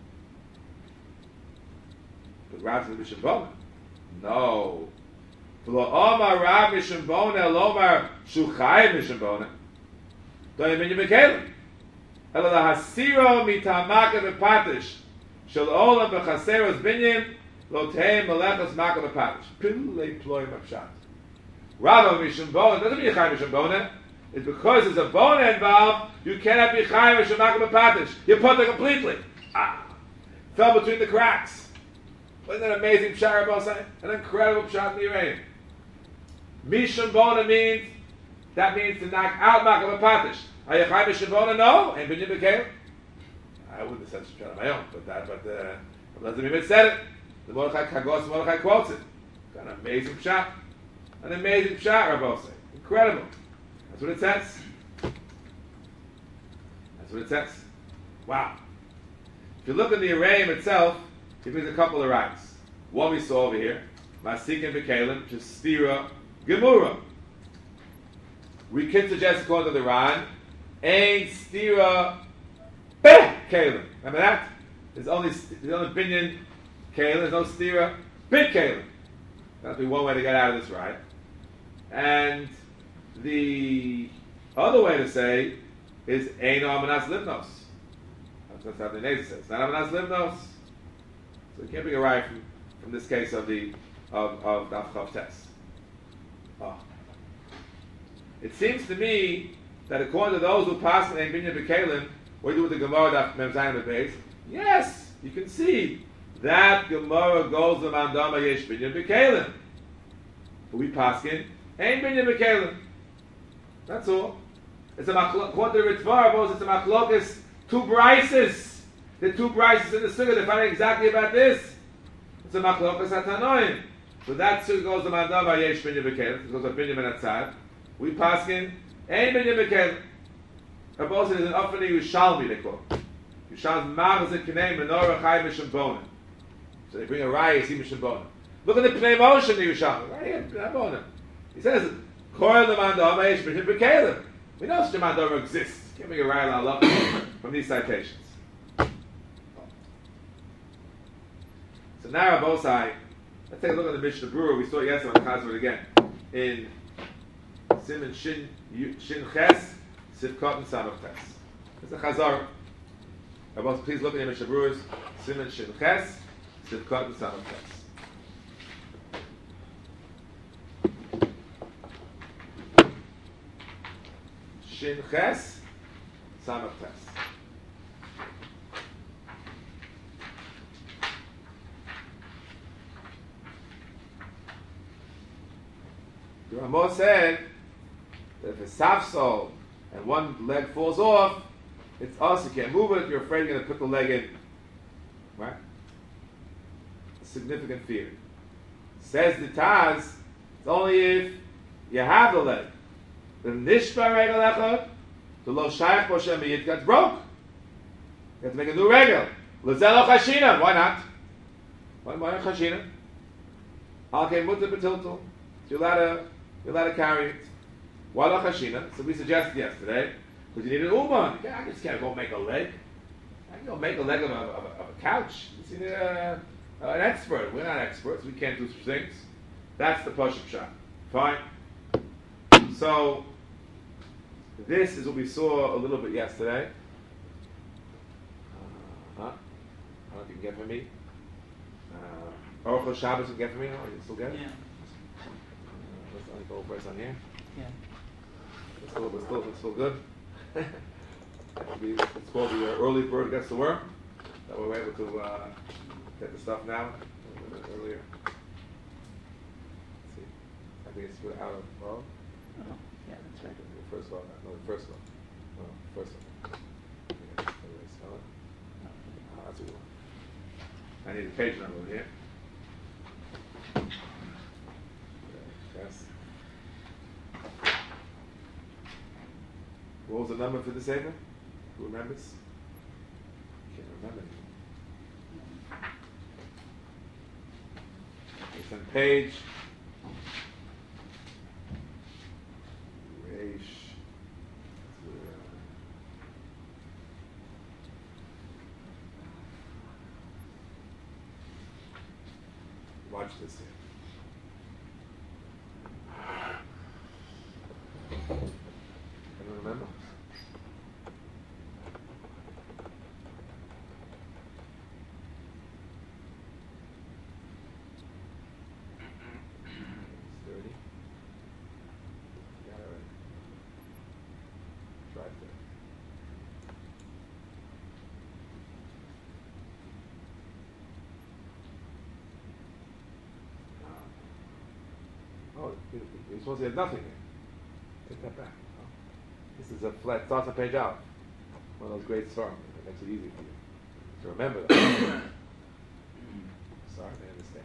S1: But Rav says Mishum Boneh. No. V'lo omar Rav Mishum Boneh lomar shuchai Mishum Boneh. Don't you mean b'kelim? Ela lahasiro mita Makar B'Patish shel olam b'chaseros binyan lo teim melechos Makar B'Patish. Pillei ploy mapshat. Rav Mishum Boneh doesn't mean chai Mishum Boneh. It's because there's a bone involved, you cannot be chai Mishum Makar B'Patish. You put it completely. Fell between the cracks. Wasn't that amazing pshat, Rabbi say? An incredible pshat in the Yereim. Mishum Boneh means to knock out Makar B'Patish. Are you chai Mishum Boneh? No. Ain't binyan b'kelim. I wouldn't have said such pshat on my own, but Lazim Mimitz said it. The Mordechai quotes it. Got an amazing pshat. An amazing pshat, Rabbi say. Incredible. That's what it says. That's what it says. Wow. If you look at the Yereim itself, it means a couple of rights. One we saw over here, Masikin B'Kelim, which is Stira Gemura. We can suggest according to the Ran, Ein Stira B'Kelim. Remember that? There's only Binyan Kelim, there's no Stira B'Kelim. That'd be one way to get out of this right. And the other way to say is Ein Amanas Livnos. That's how the Neza says. Not Amanas Livnos. So you can't bring a right from this case of the Avchav test. Oh. It seems to me that according to those who pass in Binyan B'Kalim, what do you do with the Gemara that Mem Zayin B'Beis? Yes, you can see that Gemara goes to Mandama Yesh Binyan B'Kalim. But we pass in Ein Binyan B'Kalim. That's all. It's a according to the Ritva, it's a machlokas, two brises. The two brises in the Sukkah, they're finding exactly about this. It's a machlokas hatanoim. So that Sukkah goes to Mandama Yesh Binyan B'Kalim. It goes to Binyan Ben we pass in Ein Binyan B'Kalim. Rabbi said, there's an offering Yushalmi, they call it. Yushalmi Machzik Knei Menorah Chai Mishim Bonim. So they bring a raya, see Mishim Bonim. Look at the Pnei Moshe in the Yushalmi. Right here, Pnei Bonim. He says, Koil the Mandama Yesh Binyan B'Kalim. We know such a Mandama exists. Can't make a raya la from these citations. So now Rabbi Sai, let's take a look at the Mishnah Berurah. We saw it yesterday on the Chazor again. In Siman Shin Ches, Sivkot and Samach Tes. It's a Chazor. Rabbi, please look at the Mishnah Berurah's Siman Shin Ches, Sivkot and Samach Tes. Shin Ches, Samach Tes. The Ramah said that if a safsol and one leg falls off, it's us, you can't move it, you're afraid you're going to put the leg in. Right? A significant fear. Says the Taz, it's only if you have the leg. The nishba regel echad, the lo shayach b'shem yid gets broke. You have to make a new regel. L'zelo chashina, why not? Why not chashina? Al-kei mutter b'tiltul. You're allowed to carry it. Why la chashina? So we suggested yesterday, because you need an uman. I just can't go make a leg. I can go make a leg of a couch. You need an expert. We're not experts. We can't do such things. That's the push-up shot. Fine. So this is what we saw a little bit yesterday. I don't know if you can get from me. Orchel Shabbos you can get from me. Oh, you can still get it?
S2: Yeah.
S1: Let's only go first on here.
S2: Yeah.
S1: It's still good. It's called the early bird gets the worm. That way we're able to get the stuff now. Earlier. Let's see. I think it's out of well.
S4: Oh, yeah, that's right.
S1: The first one. No, the first one. No, the first one. Yeah, spell it. That's a good one. I need a page number here. Yes. What was the number for the Sefer? Who remembers? Can't remember. It's on page Reish. Watch this here. Anyone remember? It's 30. Got it right. Try 30. Oh, you're supposed to have nothing here. Take that back. Oh. This is a flat, starts on page out. One of those great songs. It makes it easy for you to remember that. Sorry, I understand.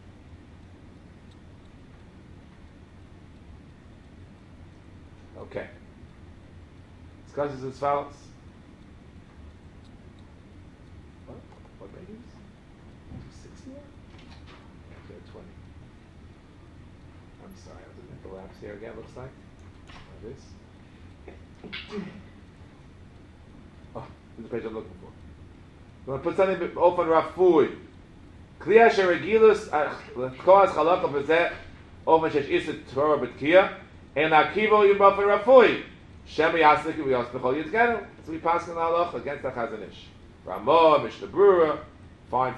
S1: Okay. Discussions as follows. What page is this? 260? Okay, 20. I'm sorry, I was in the lapse here again, looks like. This. Oh, this is the page I'm looking for. I'm going to put something open rafui. Kliya sheregilus koas chalaka b'zeh open shesh isit Torah b'tkiya and akivo yim open rafui. Shemi yaslik we yaslik all yizgenu. So we pass in halach against the Chazon Ish. Ramah, Mishnah Berurah. Fine.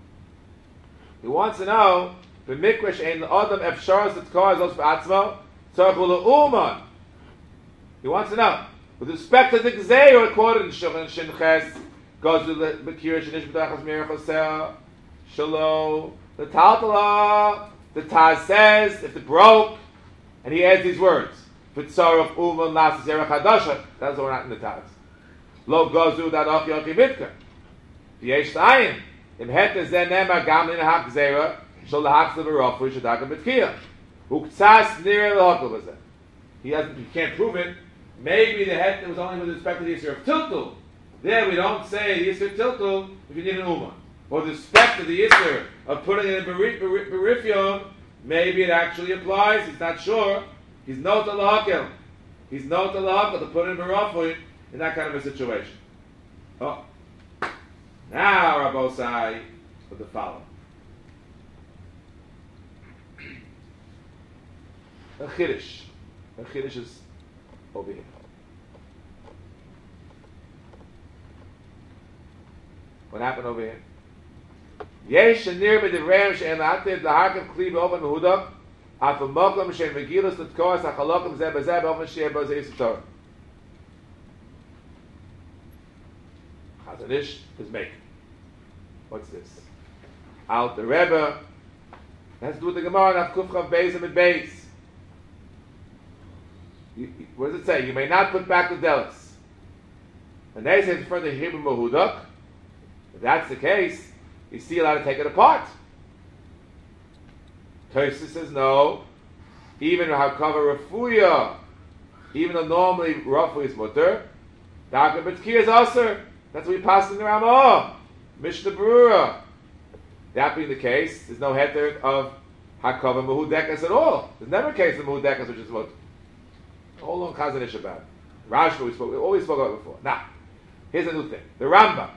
S1: He wants to know b'mikra she'en adam efsharas tzkoas los b'atzmo. Tzarchul Uman. He wants to know. With respect to the Gzeir, according to Shulchan Shinches, goes to the Bekir Shenish B'dachas Mirachoseh, Shalom, the Taltala, the Taz says, if it broke, and he adds these words, V'tzarach Uman Las Zerach Hadasha, that's all not in the Taz. Lo Gozu Dadach Yochi Mitka. V'yesh Tayin, Im Hete Zen Nema Gam Lin Hak Zera, Shal Lahak Zerach V'yish Hadaka Mitkiyah. Uktsas Nire L'Hakol B'zeh. He can't prove it. Maybe the Hete was only with respect to the Yisr of Tiltul. There we don't say the Yisr Tiltul if you need an Uman. Or the respect to the Yisr of putting it in Berifion, maybe it actually applies. He's not sure. He's not al-Hakel. He's not al-Hakel to put in Berafoin in that kind of a situation. Oh. Now Rabbosai with the following. A Chiddush. A Chiddush is over here. What happened over here? Yesh near b'divrei she'en la'ativ l'harkev kli b'ofen mehudak af ha'mokom she'en megilus l'tkoas ha'chalokim zeh b'zeh b'ofen she'en bo zeh yisrael. Chazon Ish is making. What's this? Out the Rebbe. It has to do with the Gemara and Kufchav Beis and Beis. What does it say? You may not put back the delis. And they say in front of the Hebrew Mehudak. If that's the case, you still allowed to take it apart. Tosfos says no. Even Hakava Rafuya, even though normally Rafu is mutter, Daka B'Tkir is aser. That's what we pass in the Ramah. Mishnah Berurah. That being the case, there's no heter of Hakava Mehudekas at all. There's never a case of Mehudekas which is mutter. Hold on, Chazon Ish about it. Rashba we always spoke about it before. Now, here's a new thing. The Rambam.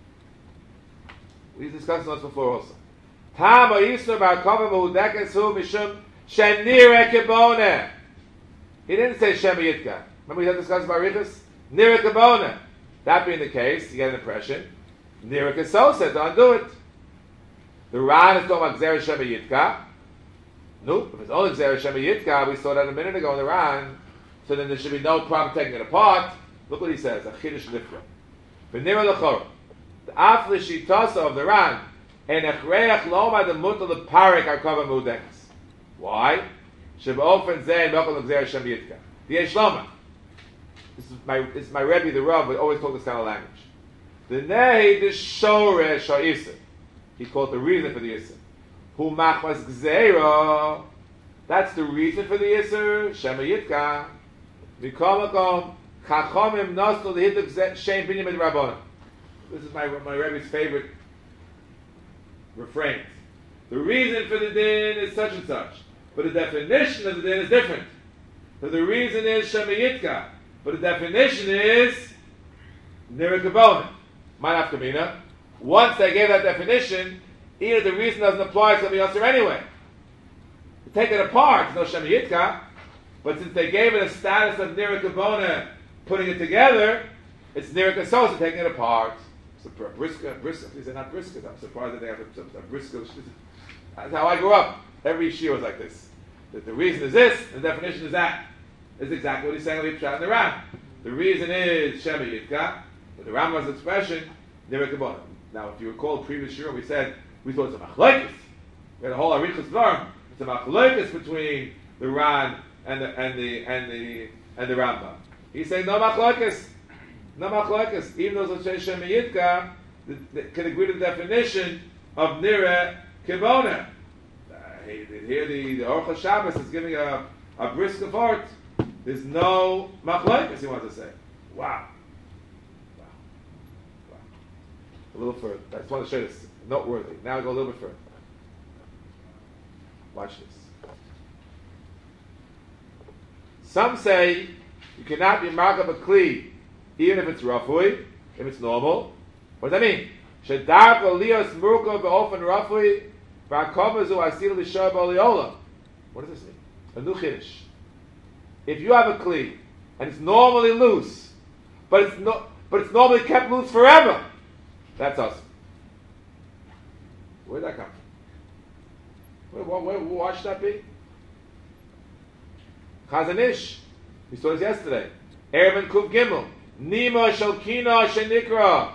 S1: We discussed this before also. Tama Yisra Ba'akava Mehudekas Hu Mishum Shenire Kibone. He didn't say Shem Yitka. Remember we had discussed about Riches? Nira Kibone. That being the case, you get an impression. Nira Kiso said to undo it. The Ran is talking about Gzera Shem Yitka. No, if it's only Gzera Shem Yitka, we saw that a minute ago in the Ran, so then there should be no problem taking it apart. Look what he says, a Chiddush Nifra. V'nira L'chor, the Afli Shitasa of the Ran, and Echreach Loma the Mutal the Parik Arkava Mudekas. Why? Sheba'ofen Zeh Mokal Gzera Shem Yitka. The Yeshloma. This is my Rebbe, the Rav, we always talk this kind of language. The Nehi the Shoresh HaYisr. He called the reason for the Yisr. Hu Machmas Gzera. That's the reason for the Yisr. Shem Yitka. V'komakom Chachomim Nostal the Hituk Shem Binyam Ed Rabbanim. This is my Rebbe's favorite refrain. The reason for the din is such and such, but the definition of the din is different. So the reason is Shem Yitka, but the definition is Nira Kibone. Ma'af Kamina. Once they gave that definition, either the reason doesn't apply to something else or anyway. To take it apart, it's no Shem Yitka, but since they gave it a status of Nira Kibone, putting it together, it's Nira Kisosa taking it apart. It's a brisker. These are not briskers. I'm surprised that they have a brisker. That's how I grew up. Every shir was like this. That the reason is this, and the definition is that. This is exactly what he's saying in the Ram. The reason is Shem Yitka, but the Rambam's expression, Nira Kibone. Now, if you recall the previous shir, we said we thought it's a machlokes. We had a whole arichas dvarim. It's a machlokes between the Ran and the Rambam. He's saying no machlokes. No machlokes. Even though it's Shem Yitka, they can agree to the definition of Nira Kibone. Here the Aruch HaShabbos is giving a brisk of art. There's no machlokes, he wants to say. Wow. A little further. I just want to show you this. Noteworthy. Now I go a little bit further. Watch this. Some say you cannot be marked a kli even if it's rafui, if it's normal. What does that mean? Shedarko lios murko be'ofen rafui v'akomazu asil l'shar b'oliola. What does this mean? A new chiddush. If you have a kli and it's normally loose, but it's normally kept loose forever, that's us. Where'd that come from? Why should that be? Chazon Ish. We saw this yesterday. Erev and Kuv Gimel. Nima Shalkina Shenikra.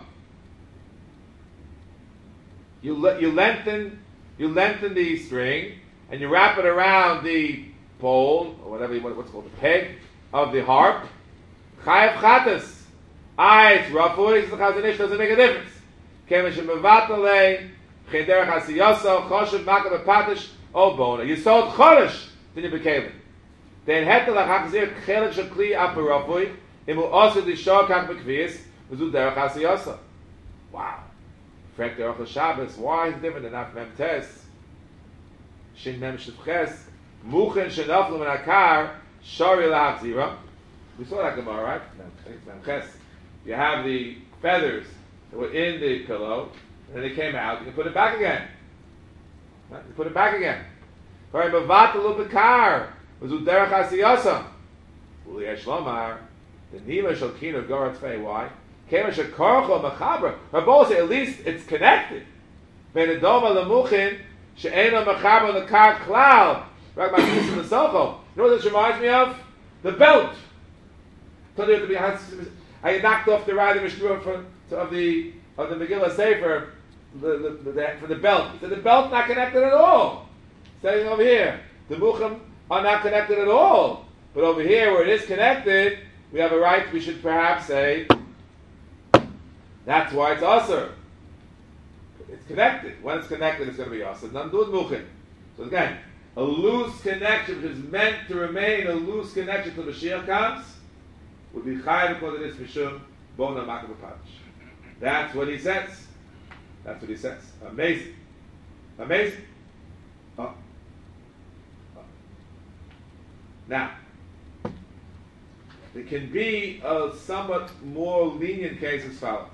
S1: You lengthen the string and you wrap it around the pole or whatever what's called the peg of the harp. Chayav Chatas. It's Rafuis, the Chazon Ish doesn't make a difference. Kemesh Mevatale, Cheder Chasiyasa, Choshev Makab Patish, O Bona. You sold Chodesh, then you became. Then Hetel HaChazir, Chelik Shakli Apa Rafui, Imu also the Shokach Bekvias, Vizu Derech Hasiyasa. Wow. Frek Derech Shabbos, why is it different than Af Mem Tes? Shin Mem Shivches, Muchen Shenaflu Men Akar, Shari LaHachzira. We saw that Gemara, right? Mem Ches. You have the feathers that were in the pillow, and then they came out, you can put it back again. Right? You put it back again. Very Mavatalu Bekar, Vizu Derech Hasiyasa. Uli Eshlomar. The Nima Shalkina Gorat Fei. Why? Kema Shekorcho Mechaber. Rabbi say at least it's connected. Benedoma Lemuchin She'ena Mechaber Lekar Klal. Right, my piece in the Socho. You know what this reminds me of? The belt. Told you to be. I knocked off the Radi Mishmur of the Megillah Sefer for the belt. So the belt's not connected at all. Saying over here, the Muchim are not connected at all. But over here, where it is connected, we have a right, we should perhaps say, that's why it's Asr. It's connected. When it's connected, it's going to be Asr. Nothing to do with Muchin. So again, a loose connection, which is meant to remain a loose connection till Mashiach comes, would be Chayav because it is Mishum, Bona Makab Patish. That's what he says. That's what he says. Amazing. Amazing. Oh. Oh. Now, there can be a somewhat more lenient case as follows.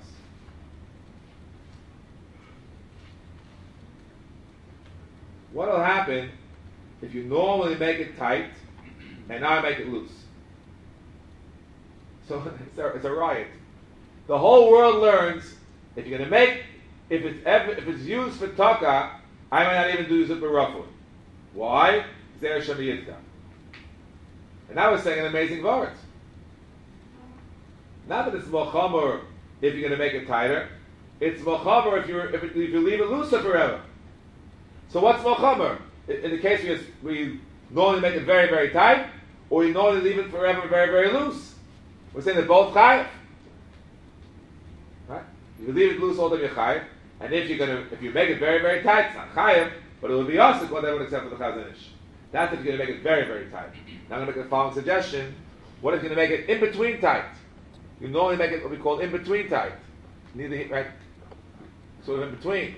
S1: What will happen if you normally make it tight and now I make it loose? So it's a riot. The whole world learns if you're going to make, if it's used for taka, I might not even do this for ruffle. Why? Zer Shemiyitka. And I was saying an amazing word. Not that it's mochamer if you're going to make it tighter. It's mochamer if you leave it looser forever. So what's mochamer? In the case we normally make it very, very tight, or you normally leave it forever very, very loose. We're saying they're both chayav. Right? You leave it loose all the time, you're chayav. And if you make it very, very tight, it's not chayav, but it will be also whatever except for the Chazon Ish. That's if you're going to make it very, very tight. Now I'm going to make the following suggestion. What if you're going to make it in between tight? You normally make it what we call in between tight. Neither, right? Sort of in between.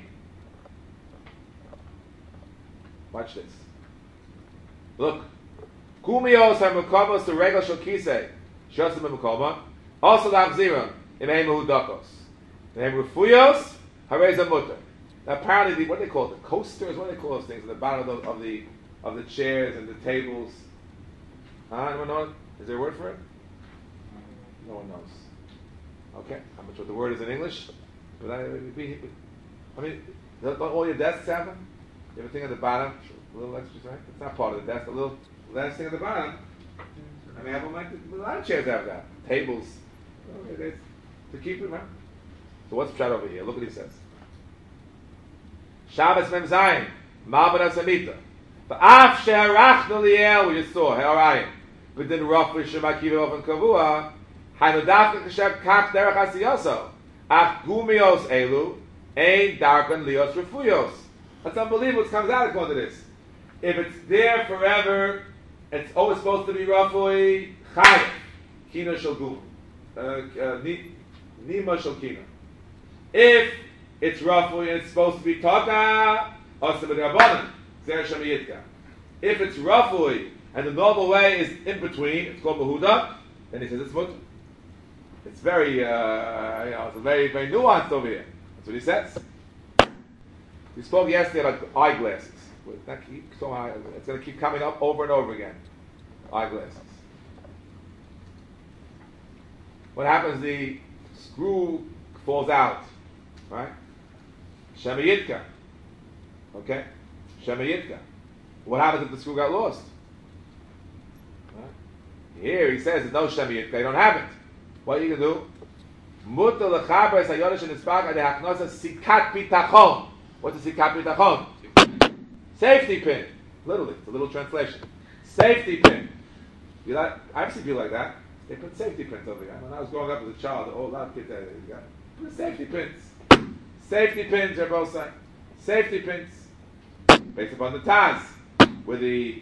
S1: Watch this. Look. Kumios ha-mukavos to regal shokisei. Shosim ha-mukava. Also la-achzira. Imei mahudakos. Imei rufuyos. Hareza mutter. Now apparently, what do they call it? The coasters? What do they call those things? At the bottom of the chairs and the tables. Anyone know? Is there a word for it? No one knows. Okay. How much what the word is in English? But I mean, don't all your desks have them? You have a thing at the bottom, a little extra, right? It's not part of the desk, a little last thing at the bottom. I mean, a lot of chairs have that. Tables. To keep it, right? So what's the shot over here? Look what he says. Shabbos Mem Zayin, Ma'abad Samita. V'af she'arachnu li'el, we just saw, He'orayim. V'din rough v'shem akiva ofen kavua, Hainu dafka k'shem kach derech asiyoso. Ach gumios elu, ein darkan lios refuyos. That's unbelievable what comes out according to this. If it's there forever, it's always supposed to be rafui chayv. Kina shel gum. Nima shel kina. If it's rafui and it's supposed to be taka, asa b'drabanan. Zer shemiyitka. If it's rafui and the normal way is in between, it's called mahuda, then he says it's mutter. It's very, it's very, very nuanced over here. That's what he says. We spoke yesterday about eyeglasses. It's going to keep coming up over and over again. Eyeglasses. What happens? The screw falls out, right? Shemayitka. Okay? Shemayitka. What happens if the screw got lost? Right? Here he says there's no Shemiyit, they don't have it. What are you going to do? Mutter lechaber es hayodesh and itzbak ade haknosa sikat bitachon. What's a sikat bitachon? Safety pin. Literally, it's a little translation. Safety pin. You like? I've seen people like that. They put safety pins over here. When I was growing up as a child, a lot of kids put safety pins. Safety pins, they're both saying. Safety pins. Based upon the Taz, where the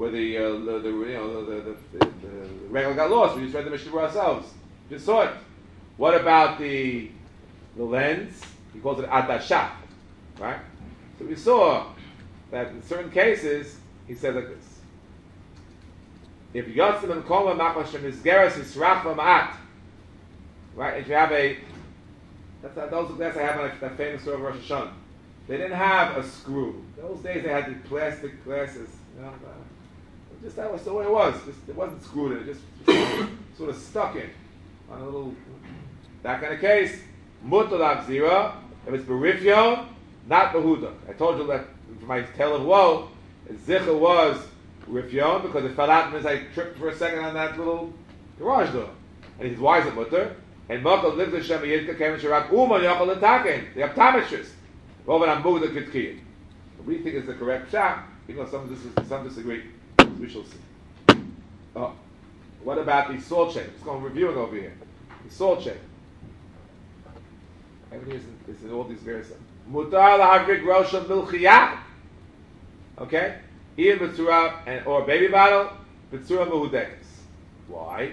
S1: regular got lost. We just read the Mishnah for ourselves. Just saw it. What about the lens? He calls it adasha, right? So we saw that in certain cases he says like this: if yotzim and koma machashem isgeras yisrach v'ma'at, right? If you have that's those glasses I have on that famous story of Rosh Hashanah. They didn't have a screw. Those days they had the plastic glasses. Just that was the way it was. It wasn't screwed in. It just sort of stuck in on a little. That kind of case, mutalak zira. If it's berifyon, not behuda. I told you that for my tale of woe, zicha was rifyon because it fell out as I tripped for a second on that little garage door. And he says, why is it mutter? And Malka lived in Shemayidka came in Shirak Uma Yochel Letaken, the optometrist. Over on Muda Kitkiyah. We think it's the correct shot, even though some disagree. We shall see. What about the salt shape? Let's go reviewing over here. The salt shape. Everything is in all these various. Mutar lahagrik rosha milchiyah. Okay? Ian B'tzura or baby bottle, B'tzura Mehudekas. Why?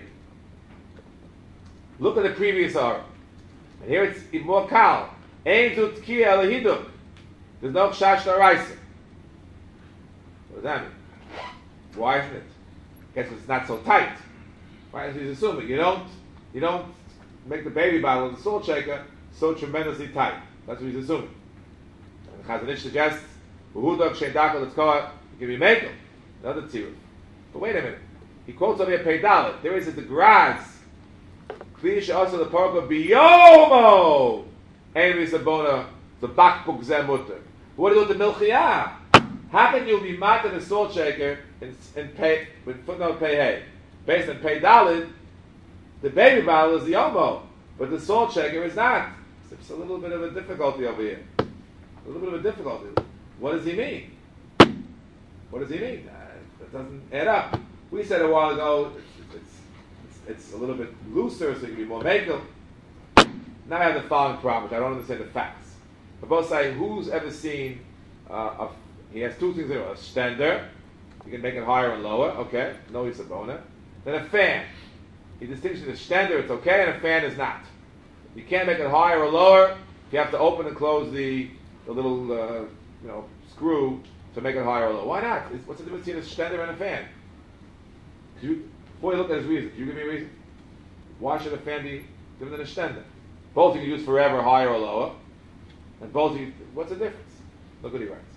S1: Look at the previous R. And here it's more kal. Ein zu tkiya lehiduk. There's no chash d'oraisa. What does that mean? Why isn't it? Guess it's not so tight. Right? He's assuming you don't make the baby bottle of the salt shaker so tremendously tight. That's what he's assuming. And the Chazon Ish suggests, "V'hudok she'daka l'tzkoa give you mekel." Another tziruf. But wait a minute. He quotes over here Peidalet. There is a degraz. Kli also the parka biyomo. Ein risabona the bakbuk zemutter. What do you do with the milchiyah? How can you be mat in a salt shaker in pay with footnote pay hay? Based on pay dalid, the baby bottle is the yomo, but the salt shaker is not. So it's a little bit of a difficulty over here. A little bit of a difficulty. What does he mean? What does he mean? That doesn't add up. We said a while ago it's a little bit looser, so you can be more makel. Now I have the following problem, which I don't understand the facts. But both say, who's ever seen he has two things there. A stender, you can make it higher and lower, okay, no isabona. Then a fan. He distinguishes a stender, it's okay, and a fan is not. You can't make it higher or lower. You have to open and close the little screw to make it higher or lower. Why not? What's the difference between a stender and a fan? Before you look at his reasons, you give me a reason. Why should a fan be different than a stender? Both you can use forever, higher or lower. And both what's the difference? Look what he writes.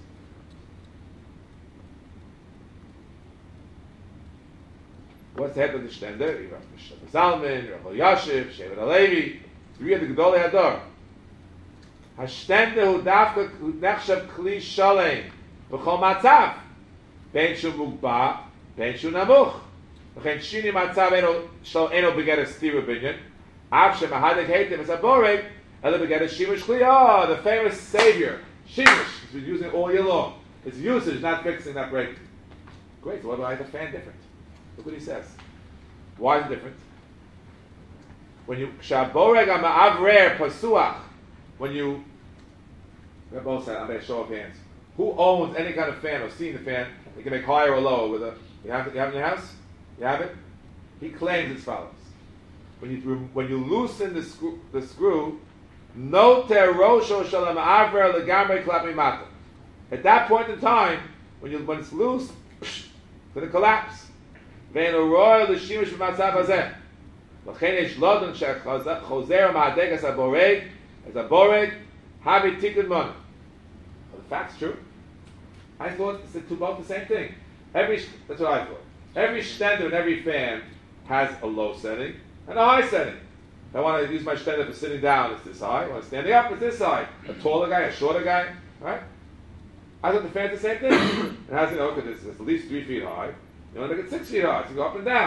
S1: What's the head of the stender? You have Zalman, Rachel Yashiv, Shevet Alevi. Three of the Gedolei Hador. Hashtender hu dafka hu nechshav kli shalem b'chol matzav. Ben shu mugba, ben shu namuch. V'chen shini matzav eno begeder stira binyan. Av shemahadek heitem es aboreg, ele begeder shimush kli. The famous savior, shimush. He's been using it all year long. It's usage, not fixing, not breaking. Great, so what about the fan different? Look what he says. Why is it different? When you shaboreg ama'avrer pasuach, when you both said, I'm going to show of hands. Who owns any kind of fan or seen the fan? You can make higher or lower with a. You have it in your house. You have it. He claims as follows: when you loosen the screw, no terosho shalam avrer legamre klapi mata. At that point in time, when it's loose, it's going to collapse. Vein royal the shimush b'matzav hazeh. L'chein yesh lodon shechozer ma'adeg as aboreg havi tikkun mon. The fact's true. I thought it's both the same thing. That's what I thought. Every stender and every fan has a low setting and a high setting. If I want to use my stender for sitting down, it's this high. I want to standing up, it's this high. A taller guy, a shorter guy, right? I thought the fan's the same thing. It has it's at least 3 feet high. You want to make it 6 feet high, so you go up and down.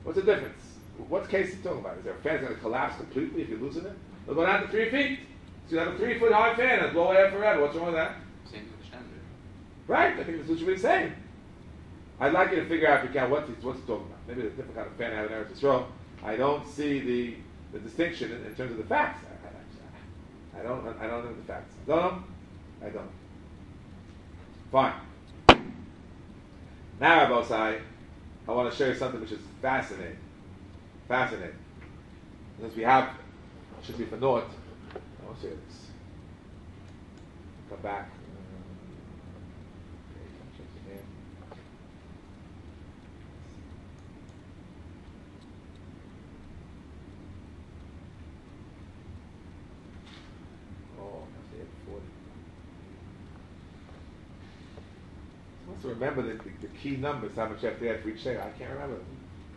S1: What's the difference? What's Casey talking about? Is there a fan that's going to collapse completely if you're losing it? It'll go down to 3 feet. So you have a 3-foot high fan and blow air forever. What's wrong with that?
S3: Same with the standard.
S1: Right, I think that's what you're saying. I'd like you to figure out if you can what's he talking about. Maybe there's a different kind of fan I have in Eretz Yisrael. I don't see the distinction in terms of the facts. I don't know the facts. I don't. Fine. Now, Rabbi Osai, I want to show you something which is fascinating. Fascinating. Since we have, should be for naught, I want to show you this. Come back. So remember the key numbers, how much you have to add for each day. I can't remember them.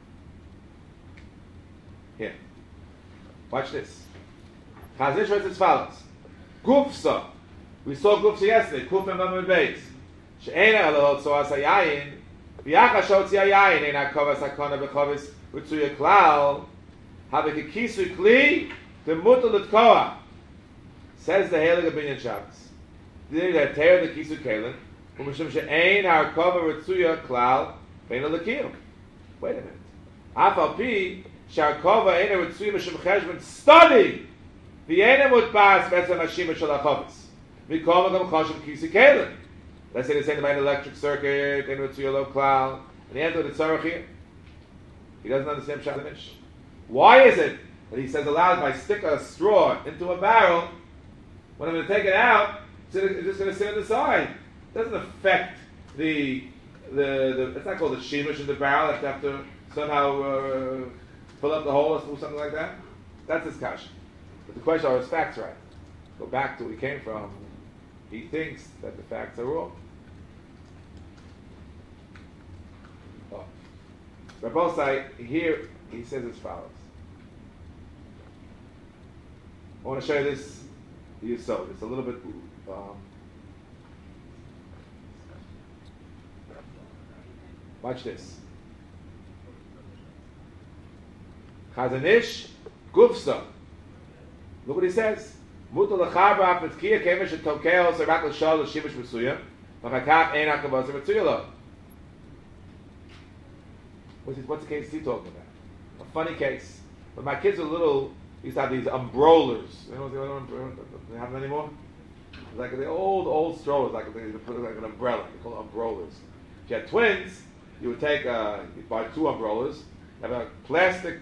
S1: Here. Watch this. Chazon Ish writes as follows. Gufsa. We saw Gufsa yesterday. Kuf and Mem Beis. She'ena elahot soas hayayin. V'yachas shotzi hayayin. Eina kovas hakona b'chovis ritzuya klal. Habekikisu kli. Demutal l'tkoa. Says the Heilige Binyan Shabbos. They tear the kisu kelen. Umishum she'ein harakova ritzuya klal beina l'kiyum. Wait a minute. Afal pi she'harakova eina ritzuya mishum cheshbon study v'eina mutbas betzem hashima shel hachovis v'kol magam choshem kisu kelen. Let's say the same about an electric circuit eina ritzuya lo klal and the end of the tzarech here. He doesn't understand Chazon Ish. Why is it that he says aloud, if I stick a straw into a barrel, when I'm going to take it out, it's just going to sit on the side? It doesn't affect the it's not called the shemesh in the barrel. I have to somehow fill up the hole or something like that. That's his kasha. But the question, are his facts right? Go back to where he came from. He thinks that the facts are wrong. Oh. Rabbi Osai, here he says as follows. I want to show you this. It's a little bit. Watch this. Chazon Ish Gufsa. Look what he says. Mutal lechaber afetkiya kemesh etokeo serak l'shal l'shimush mesuyam. V'chakach ein hakavos metzuya lo. What's the case he talking about? A funny case. When my kids were little, we used to have these umbrollas. You know what they have them anymore? Like the old strollers, like they put like an umbrella. They call them umbrollas. If you had twins, you would take you'd buy 2 umbrellas, have a plastic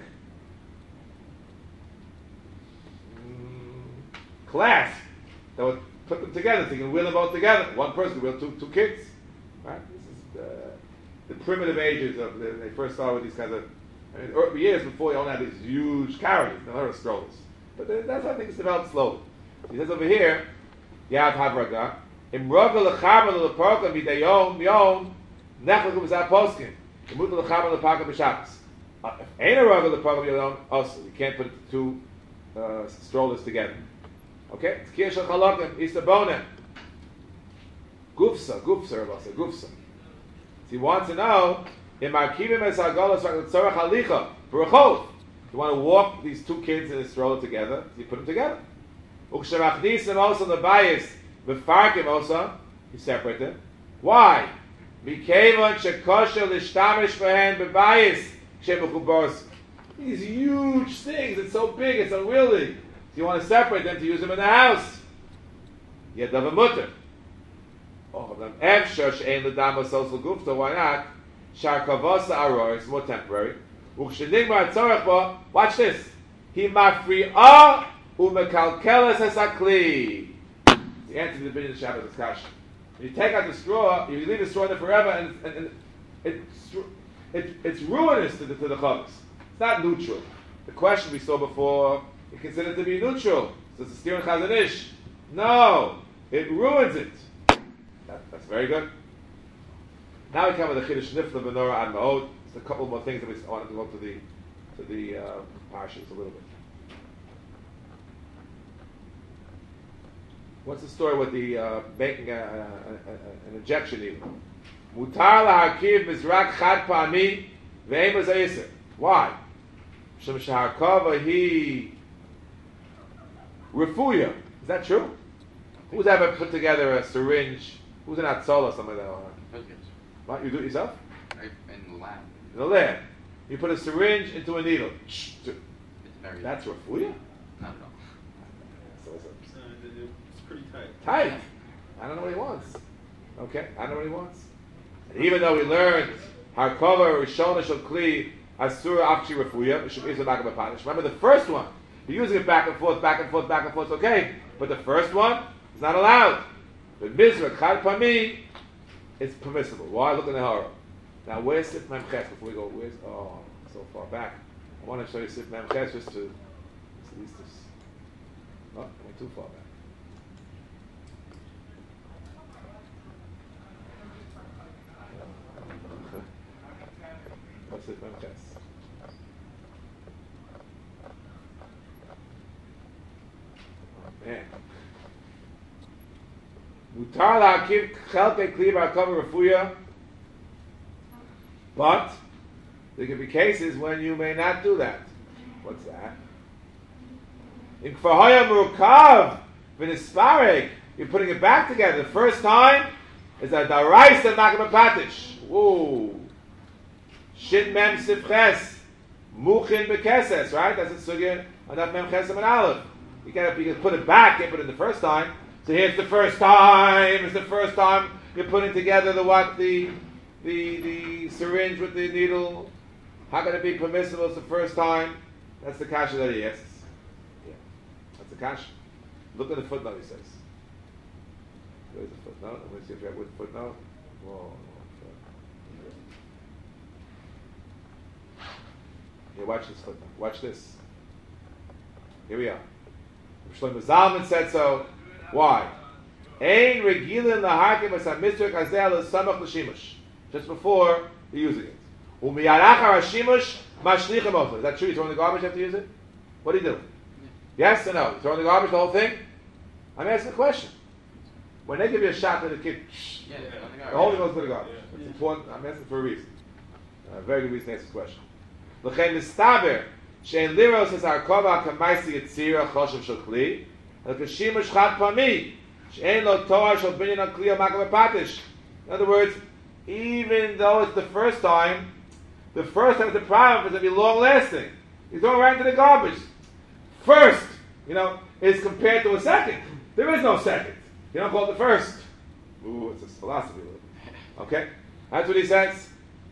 S1: clasp that would put them together so you can wheel them both together. One person can wheel two kids. Right? This is the primitive ages of they first started with these kinds of. Years before you only had these huge carriers, no strollers. But that's how things developed slowly. He says over here, Yav Havraga, Imroga lechaber leparka midayom yom nechlekum zah poskim. Imut lechaber leparka b'shabbos. If ain't a roga leparka midayom, also you can't put 2 strollers together. Okay, it's kiyah shel chalakim isabona. Gufsa. So he wants to know. You want to walk these 2 kids in a stroller together, you put them together. You separate them. Why? These huge things, it's so big, it's unwieldy. So you want to separate them to use them in the house. Yet have a mutter. Why not? Sharkavosa aror is more temporary. Watch this. He mafri'a umekalkeles hasakli. The answer to the Binyan Shabbos discussion. You take out the straw, you leave the straw in there forever, and it's ruinous to the chavis. It's not neutral. The question we saw before, you consider it to be neutral. So it's a steer in Chazon Ish. No, it ruins it. That's very good. Now we come with the Chiddush Nifla Benora Ad Ma'od. Just a couple more things that we wanted to go to the parashas a little bit. What's the story with the making an injection needle? Mutar lahakiv mizrak chad pa'ami ve'em b'zayiser. Why? Shem Shaharkava he refuya. Is that true? Who's ever put together a syringe? Who's an atzola or something like that?
S3: Husbands.
S1: What? You do it yourself?
S3: In the lab.
S1: In the lab. You put a syringe into a needle.
S3: It's very.
S1: That's refuya?
S3: Not at all.
S2: It's pretty tight.
S1: Tight. I don't know what he wants. Okay, I don't know what he wants. And even though we learned Harkova Rishona Shel Kli Asura Afchi Refuya, remember the first one, you're using it back and forth, back and forth, back and forth, okay, but the first one is not allowed. The Mizra Chad Pami, it's permissible. Why? Look in the horror. Now where's Sif Mem Ches before we go? Where's, oh, so far back. I want to show you Sif Mem Ches just to, at least this, oh, I went too far back. What's Sif Mem Ches? Man. Mutar la'akiv chelkei kli b'harkava refuya, but there can be cases when you may not do that. What's that? In kfar haya murukav v'nisparek, you're putting it back together. The first time is a daraisa makam patish. Whoa. Shin mem sifches muchin bekeses. Right? That's a sugya. Anaf mem chesem and aleph. You can put it back. You put it the first time. So here's the first time. It's the first time you're putting together the syringe with the needle. How can it be permissible? It's the first time. That's the kasha that he asks. Yeah, that's the kasha. Look at the footnote. He says. Where's the footnote? Let me see if you have with footnote. Whoa. Here, watch this footnote. Watch this. Here we are. Shlomo Zalman said so. Why? Ein regilin laharkim as hamitzvah kazeh l'samach l'shimush. Just before you're using it. Umiyarachar hashimush mashlichim ofer. Is that true? You throw in the garbage after you use it? What do you do? Yes or no? You throw in the garbage the whole thing? I'm asking a question. When they give you a shot to the kid, the whole thing goes to the garbage. It's important. I'm asking for a reason. A very good reason to ask this question. L'chein mistaber she'en liros es harkova kamaisi yitzira choshev shel kli. In other words, even though it's the first time is the problem is going to be long lasting. You throw it right into the garbage. First, is compared to a second. There is no second. You don't call it the first. Ooh, it's a philosophy. Okay? That's what he says.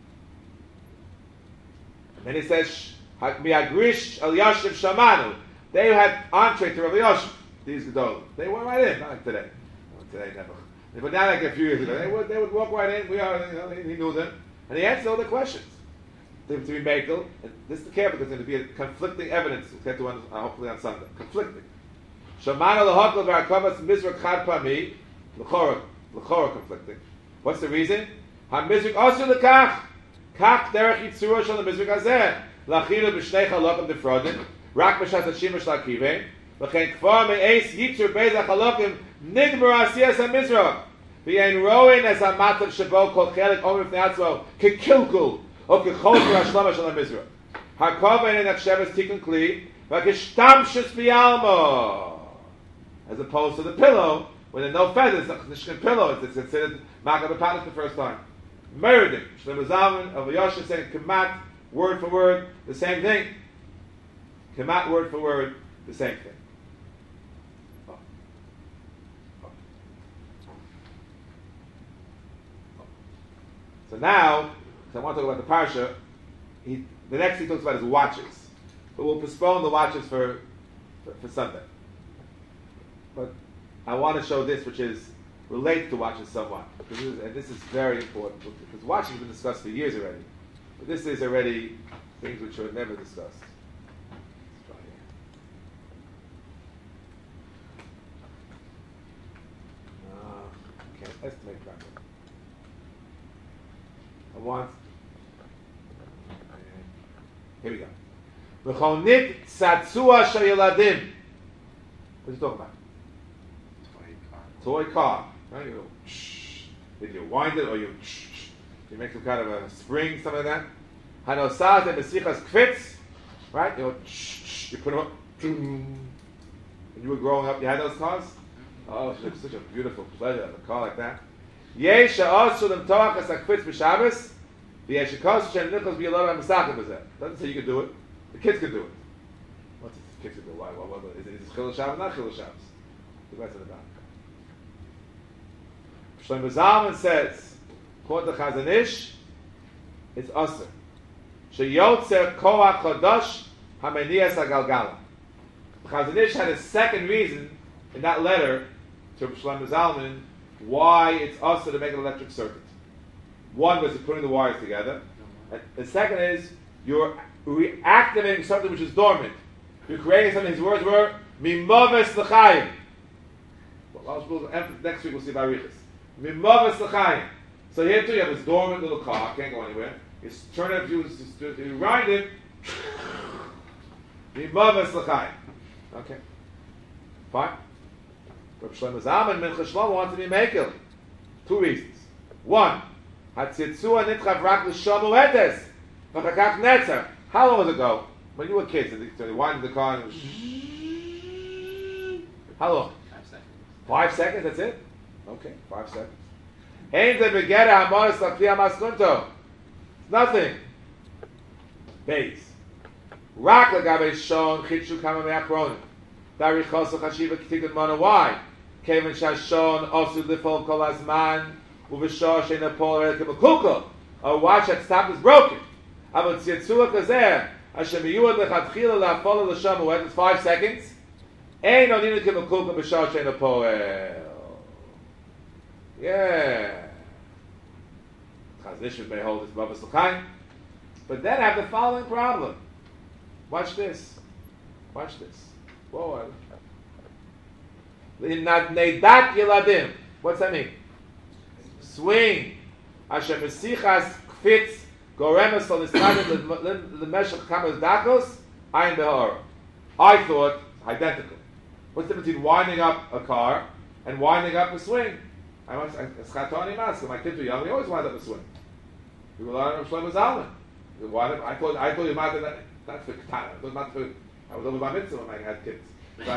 S1: And then he says, Miagrish al Yashiv Shamanu. They had entree to Rav Yashiv. These Gedolim. They went right in, not like today. Today, never. But not like a few years ago. They would walk right in. He knew them. And he answered all the questions. To be Mekel. And this is the careful because there's going to be a conflicting evidence. We'll get to one hopefully on Sunday. Conflicting. Shamana l'hokol v'arkovas mizrak chad pami. L'chora conflicting. What's the reason? Ha-mizrak osu l'kach. Kach derech yitzura shal the-mizrak hazeh. L'achilu b'shnei chalokim defrodin. Rak b'shas ha-shimush l'akiveh. L'chein kvar me'eis yitzur beis ha-chalokim nigmar asiyas ha-mizrak. V'yein roin as ha-matav shabo kol chelik omer v'nei atzmo kekilkul o kechol v'rashlama shal ha-mizrak. Ha-kova in nachsheves tikun kli v'kishtamshus b'yalmo. As opposed to the pillow, when there are no feathers, the Nishkin pillow, it's considered Makah B'Panis the first time. Meridim, Shlomo Zalman of Yosha saying Kemat, word for word, the same thing. Kemat, word for word, the same thing. So now, I want to talk about the Parsha. The next he talks about his watches. But we'll postpone the watches for Sunday. But I want to show this, which is related to watches somewhat. And this is very important, because watching has been discussed for years already. But this is already things which were never discussed. Let's try here. Can't estimate properly. I want. Here we go. V'chonit tzatzua shel yeladim. What's he talking about? Toy car. Right? You go, shh. Did you wind it or you make some kind of a spring, something like that? Hanosaz and Mesichas Kvitz, right? You know, you put them up. When you were growing up, you had those cars? Oh, it's such a beautiful pleasure, a car like that. Yesh ha'asu l'mtoach es ha'kvitz b'Shabbos, v'yesh ha'kos shem nichos b'yalot ha'mesachim b'zeh. Doesn't say you can do it. The kids can do it. What's it? The kids can do it. Why? Is it Chilul Shabbos? Not Chilul Shabbos. The rest of the back. Shlomo Zalman says, according to Chazon Ish, it's Aser. Sheyotzer koach chodosh hamenias hagalgalim. Chazon Ish had a second reason in that letter to Shlomo Zalman why it's Aser to make an electric circuit. One was putting the wires together. And the second is you're reactivating something which is dormant. You're creating something. His words were Mimoves l'chaim. Next week we'll see Barichas. Mimoves l'chaim. So here too you have this dormant little car, can't go anywhere. You turn it, you grind it. Mimoves l'chaim. Okay. Fine. Rabbi Shlomo Zalman Mincha Shlomo wanted to be Mekel. Two reasons. One, Hatzitzua nitchav rak l'shomu etes. V'chakach netzer. How long was it ago? When you were kids, they winded the car and it was how long?
S3: 5 seconds.
S1: 5 seconds, that's it? Okay, 5 seconds. Ein ze begera hamoris l'kli hamaskunto. It's nothing. Base. Rak l'gabe shon chitshu kama me'achronim. Dari chosu chashiva k'tigun mana. Why? Kevan shashon osu lifol kol hazman uv'shor she'na pol re'etim l'kulko. Our watch at stop is broken. Aber tzitzua kazer Hashem yiyuad lechatchila la'afol l'sham when it's 5 seconds. Ein oninu k'mekulka b'shor she'na pol. Yeah. Chazon Ish may hold this Bavas L'chaim. But then I have the following problem. Watch this. Watch this. Whoa. Neidat Yeladim. What's that mean? Swing. Asher Mesichas Kfitz Goremes L'Nisnadim L'Meshach Kamas Dakos Ayin Behor. I thought identical. What's the difference between winding up a car and winding up a swing? My kids were young. We always wind up a swing. We were learning from Shlomo Zalman. I thought you might not for Katana. I was over by mitzvah when I had kids.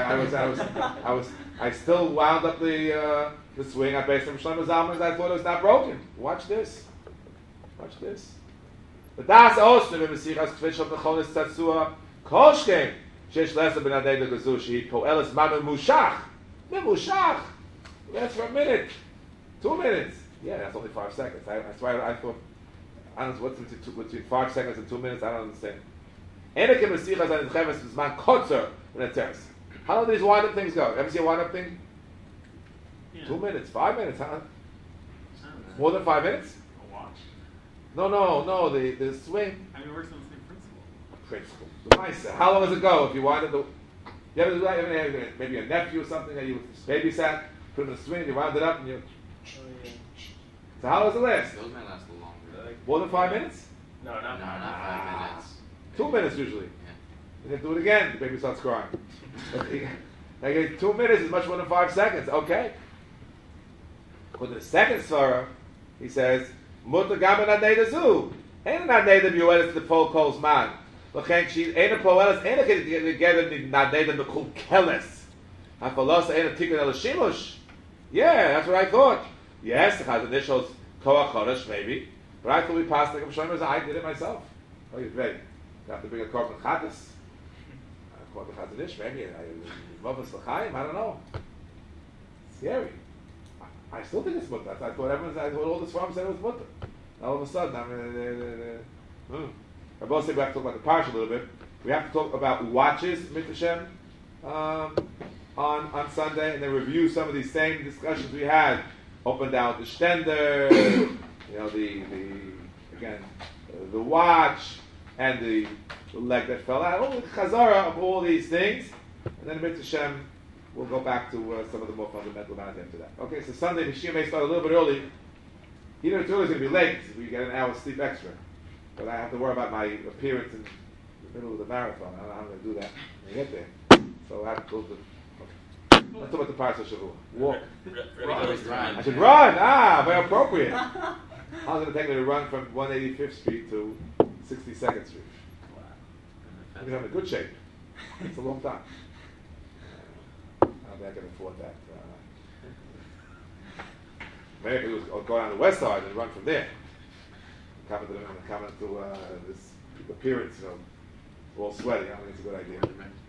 S1: So I still wound up the swing. I based on Shlomo Zalman. I thought it was not broken. Watch this. Watch this. But that's also in Mesichas Kvish of the Chonis Tzatzua Koshkem. Shesh Lesa Ben Adei the Gazu Shehi Poelis Manu Mushach. Mushach. That's for a minute. 2 minutes. Yeah, that's only 5 seconds. That's why I thought. I don't know what's between 5 seconds and 2 minutes. I don't understand. Enekim Mesichas and Cheves is man kotzer in a terrace. How long do these wind-up things go? Ever see a wind-up thing?
S2: Yeah.
S1: 2 minutes, 5 minutes, huh? More than 5 minutes?
S2: A watch.
S1: No. The swing
S2: I mean, it works on the same principle.
S1: principle. The mice. How long does it go? If you wind up the, you ever do that? You ever, maybe a nephew or something that you babysat, put him in a swing, you wound it up, and you.
S2: Oh, yeah.
S1: So how long does it last?
S3: Those might last a little longer.
S1: More than 5 minutes?
S2: No,
S3: No, not 5 minutes.
S1: 2 minutes usually.
S3: Yeah.
S1: And then do it again. The baby starts crying. Like 2 minutes is much more than 5 seconds. Okay. But the second svara, he says, "Mutter gaben adei dazu. Ain't adei the buelis the pol calls man. L'chen she ain't a poelis ain't a together the adei the kul keles. Hafalos ain't a tikkun el shimush. Yeah, that's what I thought. Yes, it has initials koach chodesh maybe, but I thought we passed like Shlomo. I did it myself. Oh, you're ready. You have to bring a korban chatas. Korban chazanish maybe. Bavas l'chaim. I don't know. Scary. I still think it's mutter. I thought all the farms said it was mutter. All of a sudden, I both say we have to talk about the parsha a little bit. We have to talk about watches, Mitzvah on Sunday, and then review some of these same discussions we had. Open down the stender, the watch, and the leg that fell out. All the chazara of all these things, and then Mitzvah we'll go back to some of the more fundamental matters after that. Okay, so Sunday, Mashiach may start a little bit early. Even if it's early, it's going to be late. We get an hour's sleep extra. But I have to worry about my appearance in the middle of the marathon. I don't know how I'm going to do that when I get there. So I have to go to... Okay. Let's talk about the Parsha Shavua. Walk. I should run! Very appropriate. How long is it going to take me to run from 185th Street to 62nd Street.
S2: Wow.
S1: You're in good shape. It's a long time. I don't think I can afford that. Maybe it was go down the west side and run from there. Coming to this appearance, all sweaty. I don't think it's a good idea.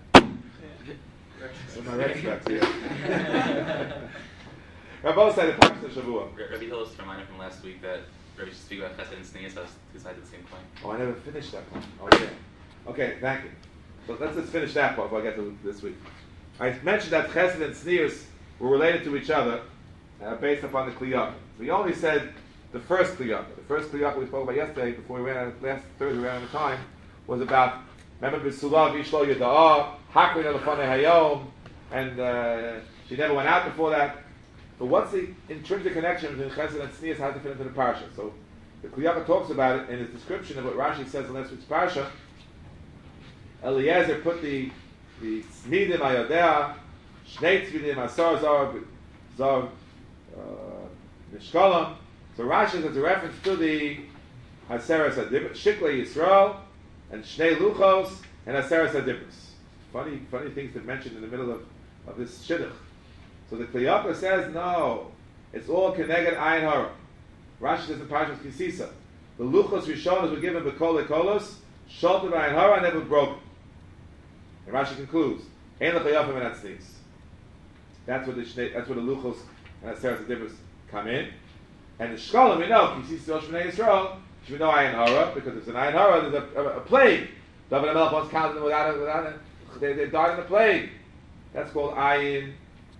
S1: So my retrospect here. Rabbi said the Parsha Shavua.
S5: Rabbi Hillis reminded from last week that Rabbi should speak about Chesed and Sneas as two sides of the same coin.
S1: Oh, I never finished that part. Oh, yeah. Okay, thank you. So let's just finish that part before I get to this week. I mentioned that Chesed and Sneas were related to each other based upon the Kliyaka. We only said the first Kliyaka. The first Kliyaka we spoke about yesterday, before we ran last Thursday, we ran out of time, was about remember B'Sulav Yishlo Yada'ah, Hakrin Elefane Hayom, and she never went out before that. But what's the intrinsic connection between Chesed and Sneas? How to fit into the parsha? So the Kliyaka talks about it in his description of what Rashi says in last week's parsha. Eliezer put the Smidim Ayodea, Shnei Tzvidim Asar Zar Nishkalam. So Rashi says a reference to the Haseres Adibros, Shikla Yisrael, and Shnei Luchos, and Haseres Adibros. Funny things that mentioned in the middle of this Shidduch. So the Kliyaka says, no, it's all Keneged Ayin Hara. Rashi says in Parshas Kisisa, the Luchos Rishonos were given B'Kol Ekolos, Sholted Ayin Hara, and never broken. And Rashi concludes, Ein L'Chayafim and Atznis. That's where the Luchos and Haseres Adibros come in. And the Shkolim, we know, Kisisa Shnei Yisrael, we know Ayin Hara, because there's an Ayin Hara, there's a plague. David HaMelech once counted them without it. They died in the plague. That's called Ayin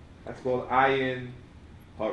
S1: Hara.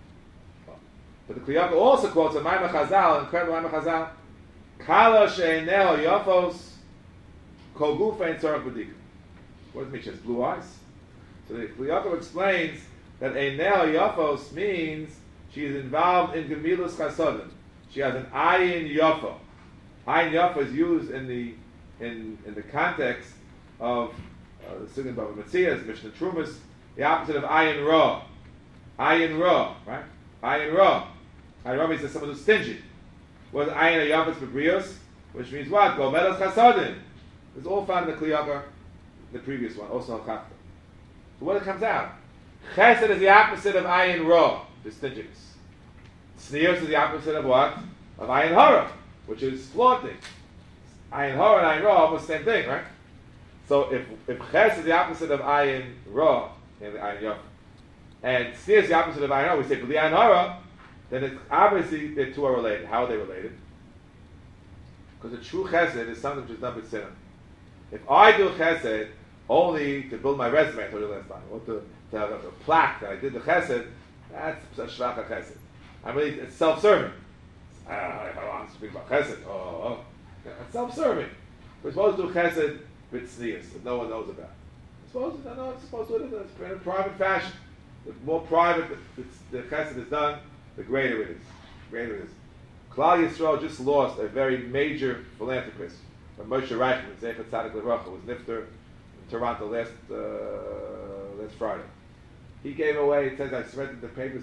S1: But the Kliyaka also quotes a Maimah Chazal, incredible Maimah Chazal, Kala she'eineho yafos kol gufa ein tzarech b'dika. What does it mean? She has blue eyes. So the Kliyaka explains that eineho yafos means she is involved in gemilus chasodim. She has an ayin yafa. Ayin yafa is used in the context of the Sugan Bava Metzias, Mishnah Trumas, the opposite of ayin ra. Ayin ra, right? Ayin ra. Ayin ra means that someone who's stingy. What is ayin yafas b'brios? Which means what? Gomelos chasodim. It's all found in the Kliyaka, the previous one, also in Chafta. So what it comes out? Chesed is the opposite of ayin ra, the stinginess. Sneers is the opposite of what? Of ayin hara, which is flaunting. Ayin hara and ayin ra are almost the same thing, right? So if ches is the opposite of ayin ra, and the ayin yafa, and sneer is the opposite of ayin hara, we say b'li ayin hara, then it's obviously the two are related. How are they related? Because a true chesed is something which is done with sinner. If I do chesed only to build my resume, I told you last time, or to have a plaque that I did the chesed, that's a shvacha chesed. I mean, it's self-serving. I want to speak about chesed. It's self-serving. We're supposed to do chesed with sneers that no one knows about. We're supposed to do it in a private fashion. The more private the chesed is done, the greater it is. Klal Yisrael just lost a very major philanthropist. Moshe Reichman, Zeichat Tzadik Levracha, was nifter in Toronto last Friday. He gave away, it says, I read in the papers,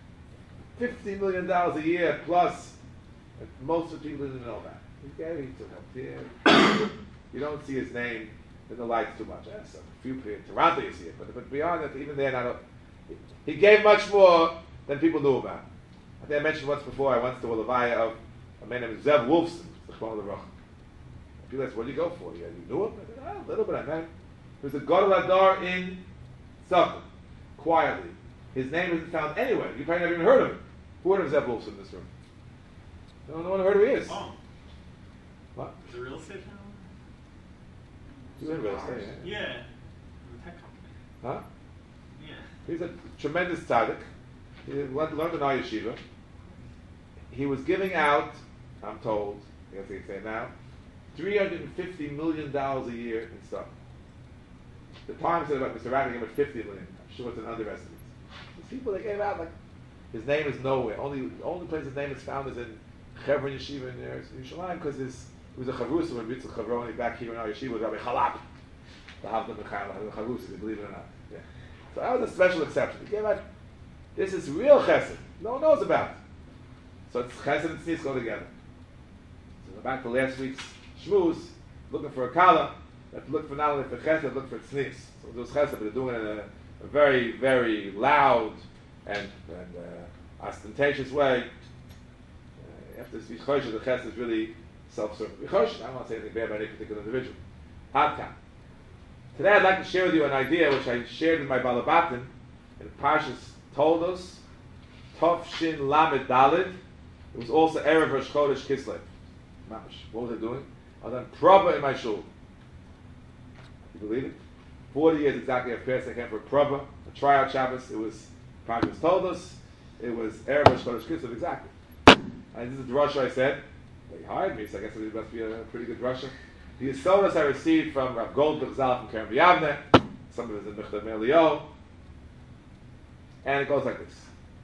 S1: $50 million a year plus. Most of the people didn't know that. He took up. You don't see his name in the lights too much. Yes, a few people in Toronto you see it, but beyond that, even there, he gave much more than people knew about. I think I mentioned once before, I went to a levaya of a man named Zev Wolfson, people asked, what did you go for? You knew him? I said, a little bit, I met him. He was a Gadol Hadar in Suffolk, quietly. His name isn't found anywhere. You probably never even heard of him. Who heard of Zev Wolfson in this room? No one heard who he is.
S2: Oh.
S1: What?
S2: Is it real estate now?
S1: He's in real estate, yeah.
S2: Yeah. The tech company.
S1: Huh?
S2: Yeah.
S1: He's a tremendous tzaddik. He learned in our yeshiva. He was giving out, I'm told, I guess they say now, $350 million a year in stuff. The Times said about Mr. Ragnar gave him $50 million. I'm sure it's an underestimate. These people they gave out, like, his name is nowhere. The only place his name is found is in Chevron Yeshiva in Yerushalayim, because he was a Chavrusa when Yitzchak Chavroni back here in our yeshiva was Rabbi Chalap. The Havdam Chavrusa, believe it or not. Yeah. So that was a special exception. He gave out, this is real chesed. No one knows about it. So it's chesed and tznius go together. So back to last week's shmooze, looking for a kala, they have to look for not only for chesed, look for tznius. So those chesed, but they're doing it in a very, very loud and ostentatious way. You have to be chosh the chesed is really self-serving. I don't want to say anything bad about any particular individual. Adkan. Today I'd like to share with you an idea which I shared with my Balabatim in Parshas Toldos, Tov Shin Lamed Dalid. It was also Erev Rosh Chodesh Kislev. Mamash. What was I doing? I was on Prabha in my shul. You believe it? 40 years exactly after Pesach, I came for a Prabha, a tryout Shabbos. It was Parshas Toldos. It was Erev Rosh Chodesh Kislev, exactly. And this is the Russia I said. They hired me, so I guess it must be a pretty good Russia. The Yisodas I received from Rav Goldberg Zal from Keren V'Yavneh. Some of it is in Mechtav Melio. And it goes like this.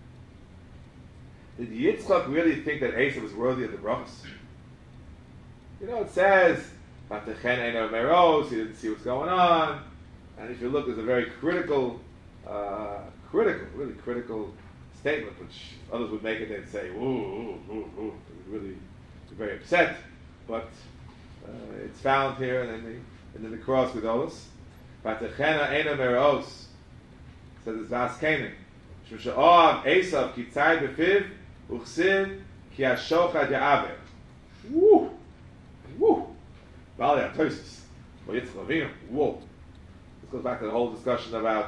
S1: Did Yitzchak really think that Esav was worthy of the brachos? You know, it says, Vattechen Eino Meros, he didn't see what's going on. And if you look, there's a very critical really critical statement, which others would make it, they'd say, ooh. They'd really be very upset. But it's found here in the Cross Gedolos. Vattechen Eino Meros, says it's Vas Kenim. Shushaob Esav Kitzai Befiv Uchsiv Ki Hashochad Ya'aver. Woo! Vale Atosis. Well, Yitzchak Avinu. Whoa! This goes back to the whole discussion about,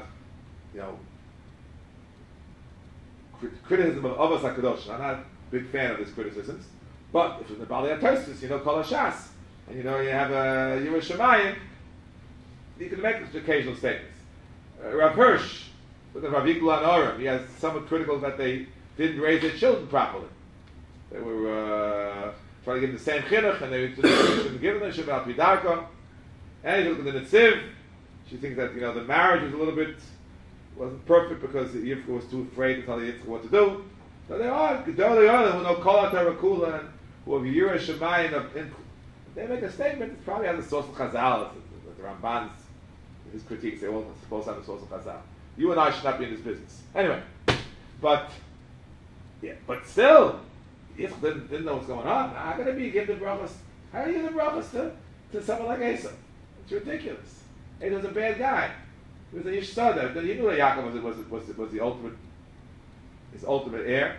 S1: criticism of Avos HaKadosh. I'm not a big fan of these criticisms, but if it's the Bali Atosis, Kol HaShas, and you have a Yireh Shamayim, you can make these occasional statements. Rav Hirsch, look at Rav Yigdal Anorim. He has somewhat critical that they didn't raise their children properly. They were trying to give them the same chinuch, and they shouldn't give them the Shabbat Pidarko. And you look at the Netziv, she thinks that the marriage was a little bit wasn't perfect because the Yivka was too afraid to tell the Yitzchak what to do. So they are Gedolei Olam who know Kol HaTorah and who have Yireh Shamayim. They make a statement. It probably has a source of Chazal. The Ramban's his critiques. They all supposed to have a source of Chazal. You and I should not be in this business. Anyway, but still, Yitzchak didn't know what's going on. How can it be give the brachos? How do you give the brachos to someone like Esav? It's ridiculous. Esav was a bad guy. He was a Ish Sada. He knew that Yaakov was the ultimate, his ultimate heir.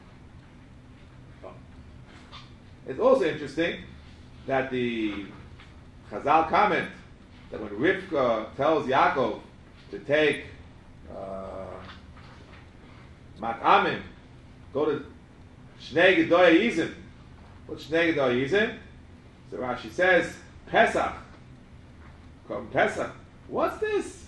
S1: It's also interesting that the Chazal comment that when Rivka tells Yaakov to take Mat'amim, go to Shnei Gedoya Yizim. What's Shnei Gedoya Yizim? So Rashi says, Pesach. Come Pesach. What's this?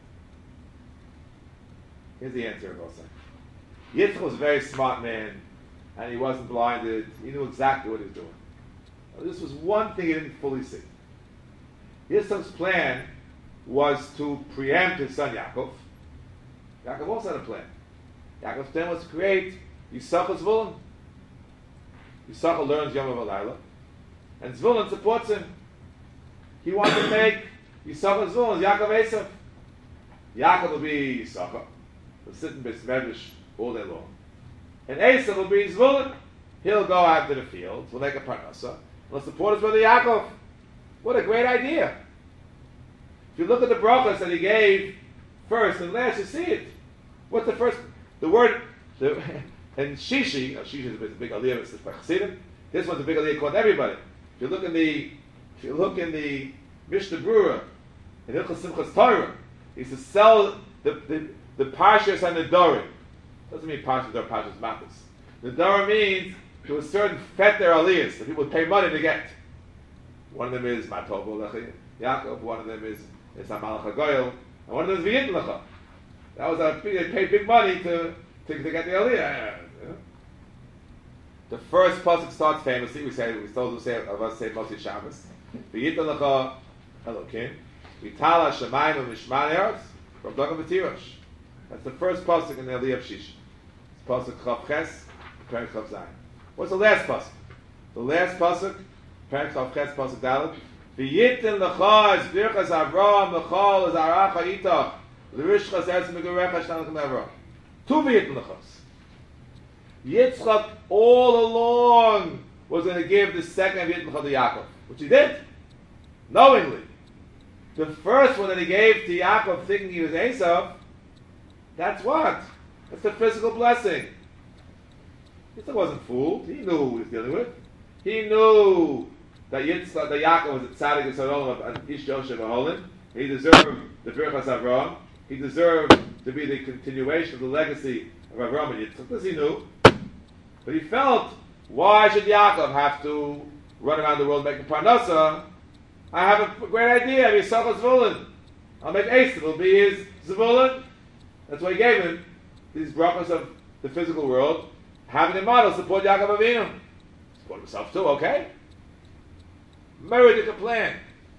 S1: Here's the answer of Osai. Yitzchak was a very smart man, and he wasn't blinded. He knew exactly what he was doing. This was one thing he didn't fully see. Yitzchak's plan was to preempt his son Yaakov. Yaakov also had a plan. Yaakov's plan was to create Yisachar Zvulun. Yisachar learns Yom V'Layla, and Zvulun supports him. He wanted to make Yisachar Zvulun Yaakov Esav. Yaakov will be Yisachar. He'll sit in Beis Medrash all day long. And Esav will be Zvulun. He'll go out to the fields. We'll make a parnasa. We'll support his brother Yaakov. What a great idea. If you look at the brachas that he gave first and last, you see it. What's the first? The word, and Shishi is a big aliyah, it's by Chassidim. This one's a big aliyah called everybody. If you look in the Mishnah Brura, in Hilchos Simchas Torah, he says sell the Parshas and the Dorim. Doesn't mean Parshas or Parshas Matos. The Dorim means to a certain fetter aliyahs that people pay money to get. One of them is Matov Yaakov, one of them is Hamalach HaGoyel, and one of them is V'yitn Lecha. That was they paid big money to get the aliyah. The first pasuk starts famously. We still say of us say Moshe Shabbos. V'yitn Lecha Elokim. V'tala Shemayim u'Mishman Eretz from Dagam V'Tirosh. That's the first pasuk in the aliyah of Shish. It's pasuk Chav Ches, Perek Chav Zayin. What's the last pasuk? The last pasuk, Perek Chav Ches, pasuk Dalet. V'yitn Lecha es Birchas Avraham Lechol es Aracha Itach. L'rishchas es Megurecha Shtanach Nevrah. Two V'yitn Lechos. Yitzchak all along was going to give the second Yitmach to Yaakov, which he did, knowingly. The first one that he gave to Yaakov thinking he was Esav, that's what? That's the physical blessing. Yitzchak wasn't fooled. He knew who he was dealing with. He knew that Yaakov was a tzaddik of Ish Yosef Aholin. He deserved the Birchas Avraham. He deserved to be the continuation of the legacy of Avraham and Yitzchak. This he knew. But he felt, why should Yaakov have to run around the world making parnasa? I have a great idea. I'll be Yisachar Zvulun. I'll make Esav. It'll be his Zvulun. That's why he gave him these brachos of the physical world, having a model support Yaakov Avinu. Support himself too, okay? Meredith plan.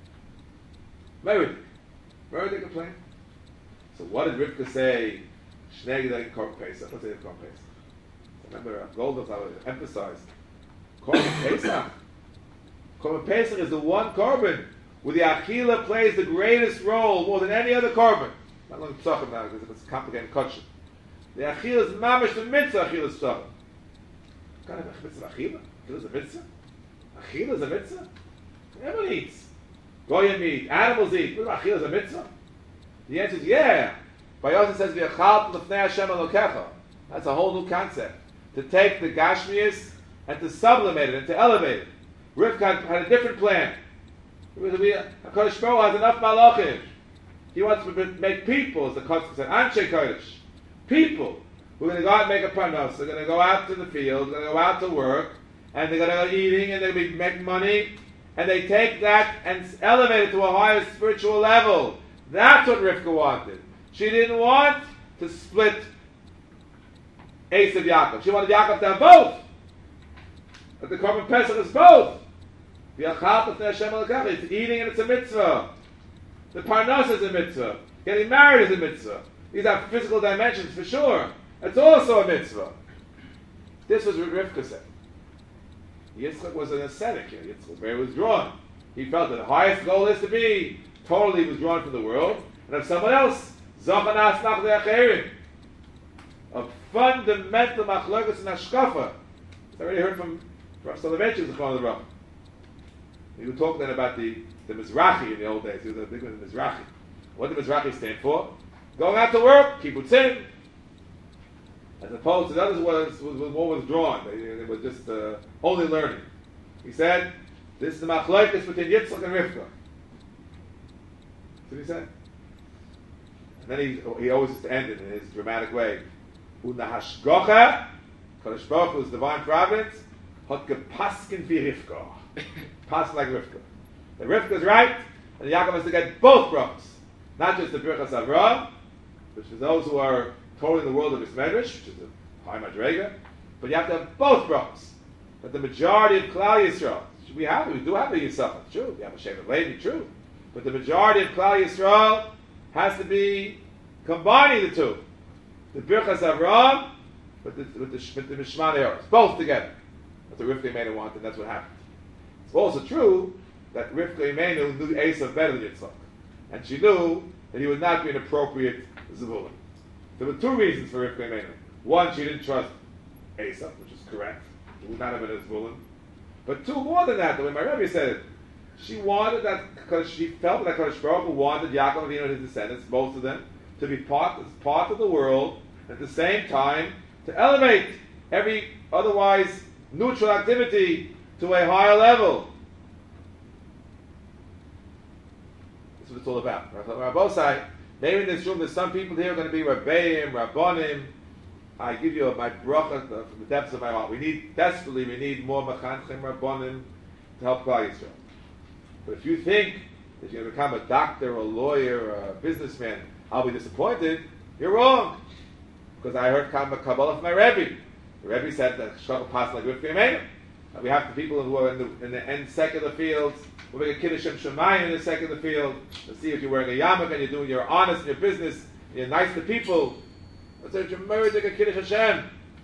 S1: Meredith plan. So what did Rivka say? Shnei G'day Korban Pesach. Let's say Korban Pesach. Remember, Goldberg emphasized Korban Pesach. Korban Pesach is the one korban where the Achila plays the greatest role more than any other korban. Not only Pesachim now, because it's complicated kosher. The Achila is mamish the mitzvah Achila is Pesachim. What kind of mitzvah Achila? Achila is a mitzvah? Achila is a mitzvah? Everyone eats. Goyim eat. Animals eat. What about Achila is a mitzvah? The answer is yeah. Vayosef says, V'yachal l'fnei Hashem Elokecha. That's a whole new concept. To take the Gashmias and to sublimate it and to elevate it. Rivka had a different plan. HaKadosh Baruch Hu has enough malachim. He wants to make people, as the Kotzker said, Anshe Kodesh. People who are going to go out and make a parnos. They're going to go out to the field, they're going to go out to work, and they're going to go eating, and they're going to be making money, and they take that and elevate it to a higher spiritual level. That's what Rivka wanted. She didn't want to split Esav Yaakov. She wanted Yaakov to have both. But the Korban Pesach is both. It's eating and it's a mitzvah. The parnas is a mitzvah. Getting married is a mitzvah. These are physical dimensions for sure. It's also a mitzvah. This was what Rivka said. Yitzchak was an ascetic here. Yitzchak was very withdrawn. He felt that the highest goal is to be totally withdrawn from the world, and if someone else, Zochanas Nachdei Acherim, a fundamental machlokas and hashkafa. I already heard from Soloveitchik, the Chon of the Ram. We were talking then about the Mizrahi in the old days. He was a big one in the Mizrahi. What did Mizrahi stand for? Going out to work, kibbutzim. As opposed to the others was more withdrawn. They were just only learning. He said, this is the machlokes between Yitzchak and Rivka. That's what he said. And then he always used to end it in his dramatic way. Unahashgocha, Kadosh Baruch Hu's divine providence, hot gepaskin vi Rivka. Pass like Rivka. The Rivka is right, and Yaakov has to get both brachos. Not just the Birchas Avraham, which is those who are totally in the world of his medrash, which is a high madrega, but you have to have both brachos. But the majority of Klal Yisrael, we do have a Yisachar, true. We have a Shevet Levi, true. But the majority of Klal Yisrael has to be combining the two. The Birchas Avraham with the Mishmar Eretz, both together. That's what Rivka Imenu wanted, and that's what happened. It's also true that Rivka Imenu knew Esav better than Yitzchak. And she knew that he would not be an appropriate Zevulun. There were two reasons for Rivka Imenu. One, she didn't trust Esav, which is correct. He would not have been a Zevulun. But two, more than that, the way my Rebbe said it, she wanted that, because she felt that Kadosh Baruch Hu wanted Yaakov Avinu and his descendants, most of them, to be part of the world, at the same time, to elevate every otherwise neutral activity to a higher level. That's what it's all about. Rabbosai, maybe in this room there's some people here who are going to be Rabbeim, Rabbonim. I give you my bracha from the depths of my heart. We need more Mechanchim, Rabbonim to help Klal Yisrael. But if you think that you're going to become a doctor, or a lawyer, or a businessman, I'll be disappointed, you're wrong. Because I heard Kabbalah from my Rebbe. The Rebbe said that Shachar passed like Rivka Imenu. We have the people who are in the end secular fields. We're making Kiddush Shem Shemayim in the secular field. Let's see if you're wearing a yarmulke and you're honest in your business, and you're nice to people. Let's say you're married to Kiddush Hashem.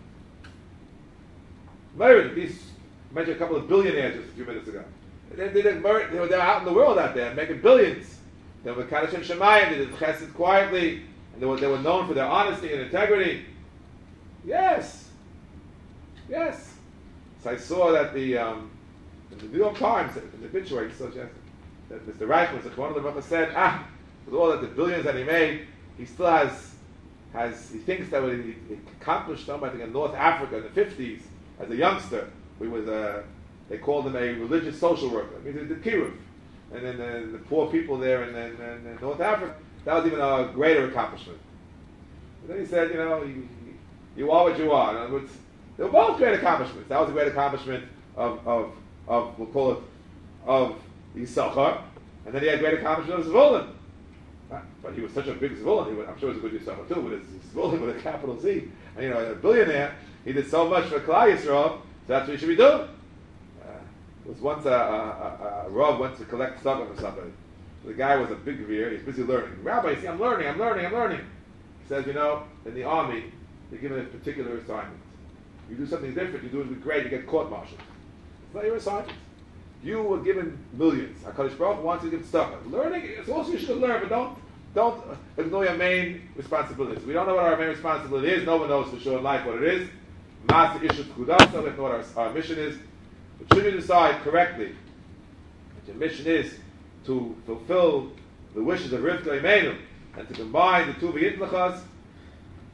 S1: Married. These mentioned a couple of billionaires just a few minutes ago. They're out in the world out there making billions. They were Kiddush Shem Shemayim. They did Chesed quietly, and they were known for their honesty and integrity. Yes. So I saw that in the New York Times, in the obituary, that Mr. Reichman, one of the said, with all that the billions that he made, he still he thinks that when he accomplished something, I think in North Africa in the 50s, as a youngster, they called him a religious social worker. I mean, he did kiruv. And then the poor people there in North Africa, that was even a greater accomplishment. And then he said, you are what you are. In other words, they were both great accomplishments. That was a great accomplishment of we'll call it, of Yisachar. And then he had great accomplishment of Zvulun. But he was such a big Zvulun, I'm sure he was a good Yisachar too, but it's Zvulun with a capital Z. And a billionaire, he did so much for Klal Yisrael, so that's what he should be doing. There was once a Rav went to collect stuff from somebody. The guy was a big veer, he's busy learning. Rabbi, you see, I'm learning. He says, in the army, they're given a particular assignment. You do something different, you do it great, you get court-martialed. It's not your assignment. You were given millions. HaKadosh Baruch Hu wants you to give stuff. Learning, it's also you should learn, but don't ignore your main responsibilities. We don't know what our main responsibility is. No one knows for sure in life what it is. Master Ishut Kudasa, we know what our mission is. But should you decide correctly that your mission is to fulfill the wishes of Rivka Imenu and to combine the two V'yitlachas,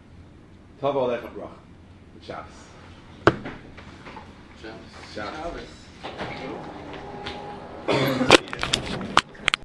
S1: Tavo Alecha Bracha. Shabbos.
S3: Shabbos.
S1: Shabbos.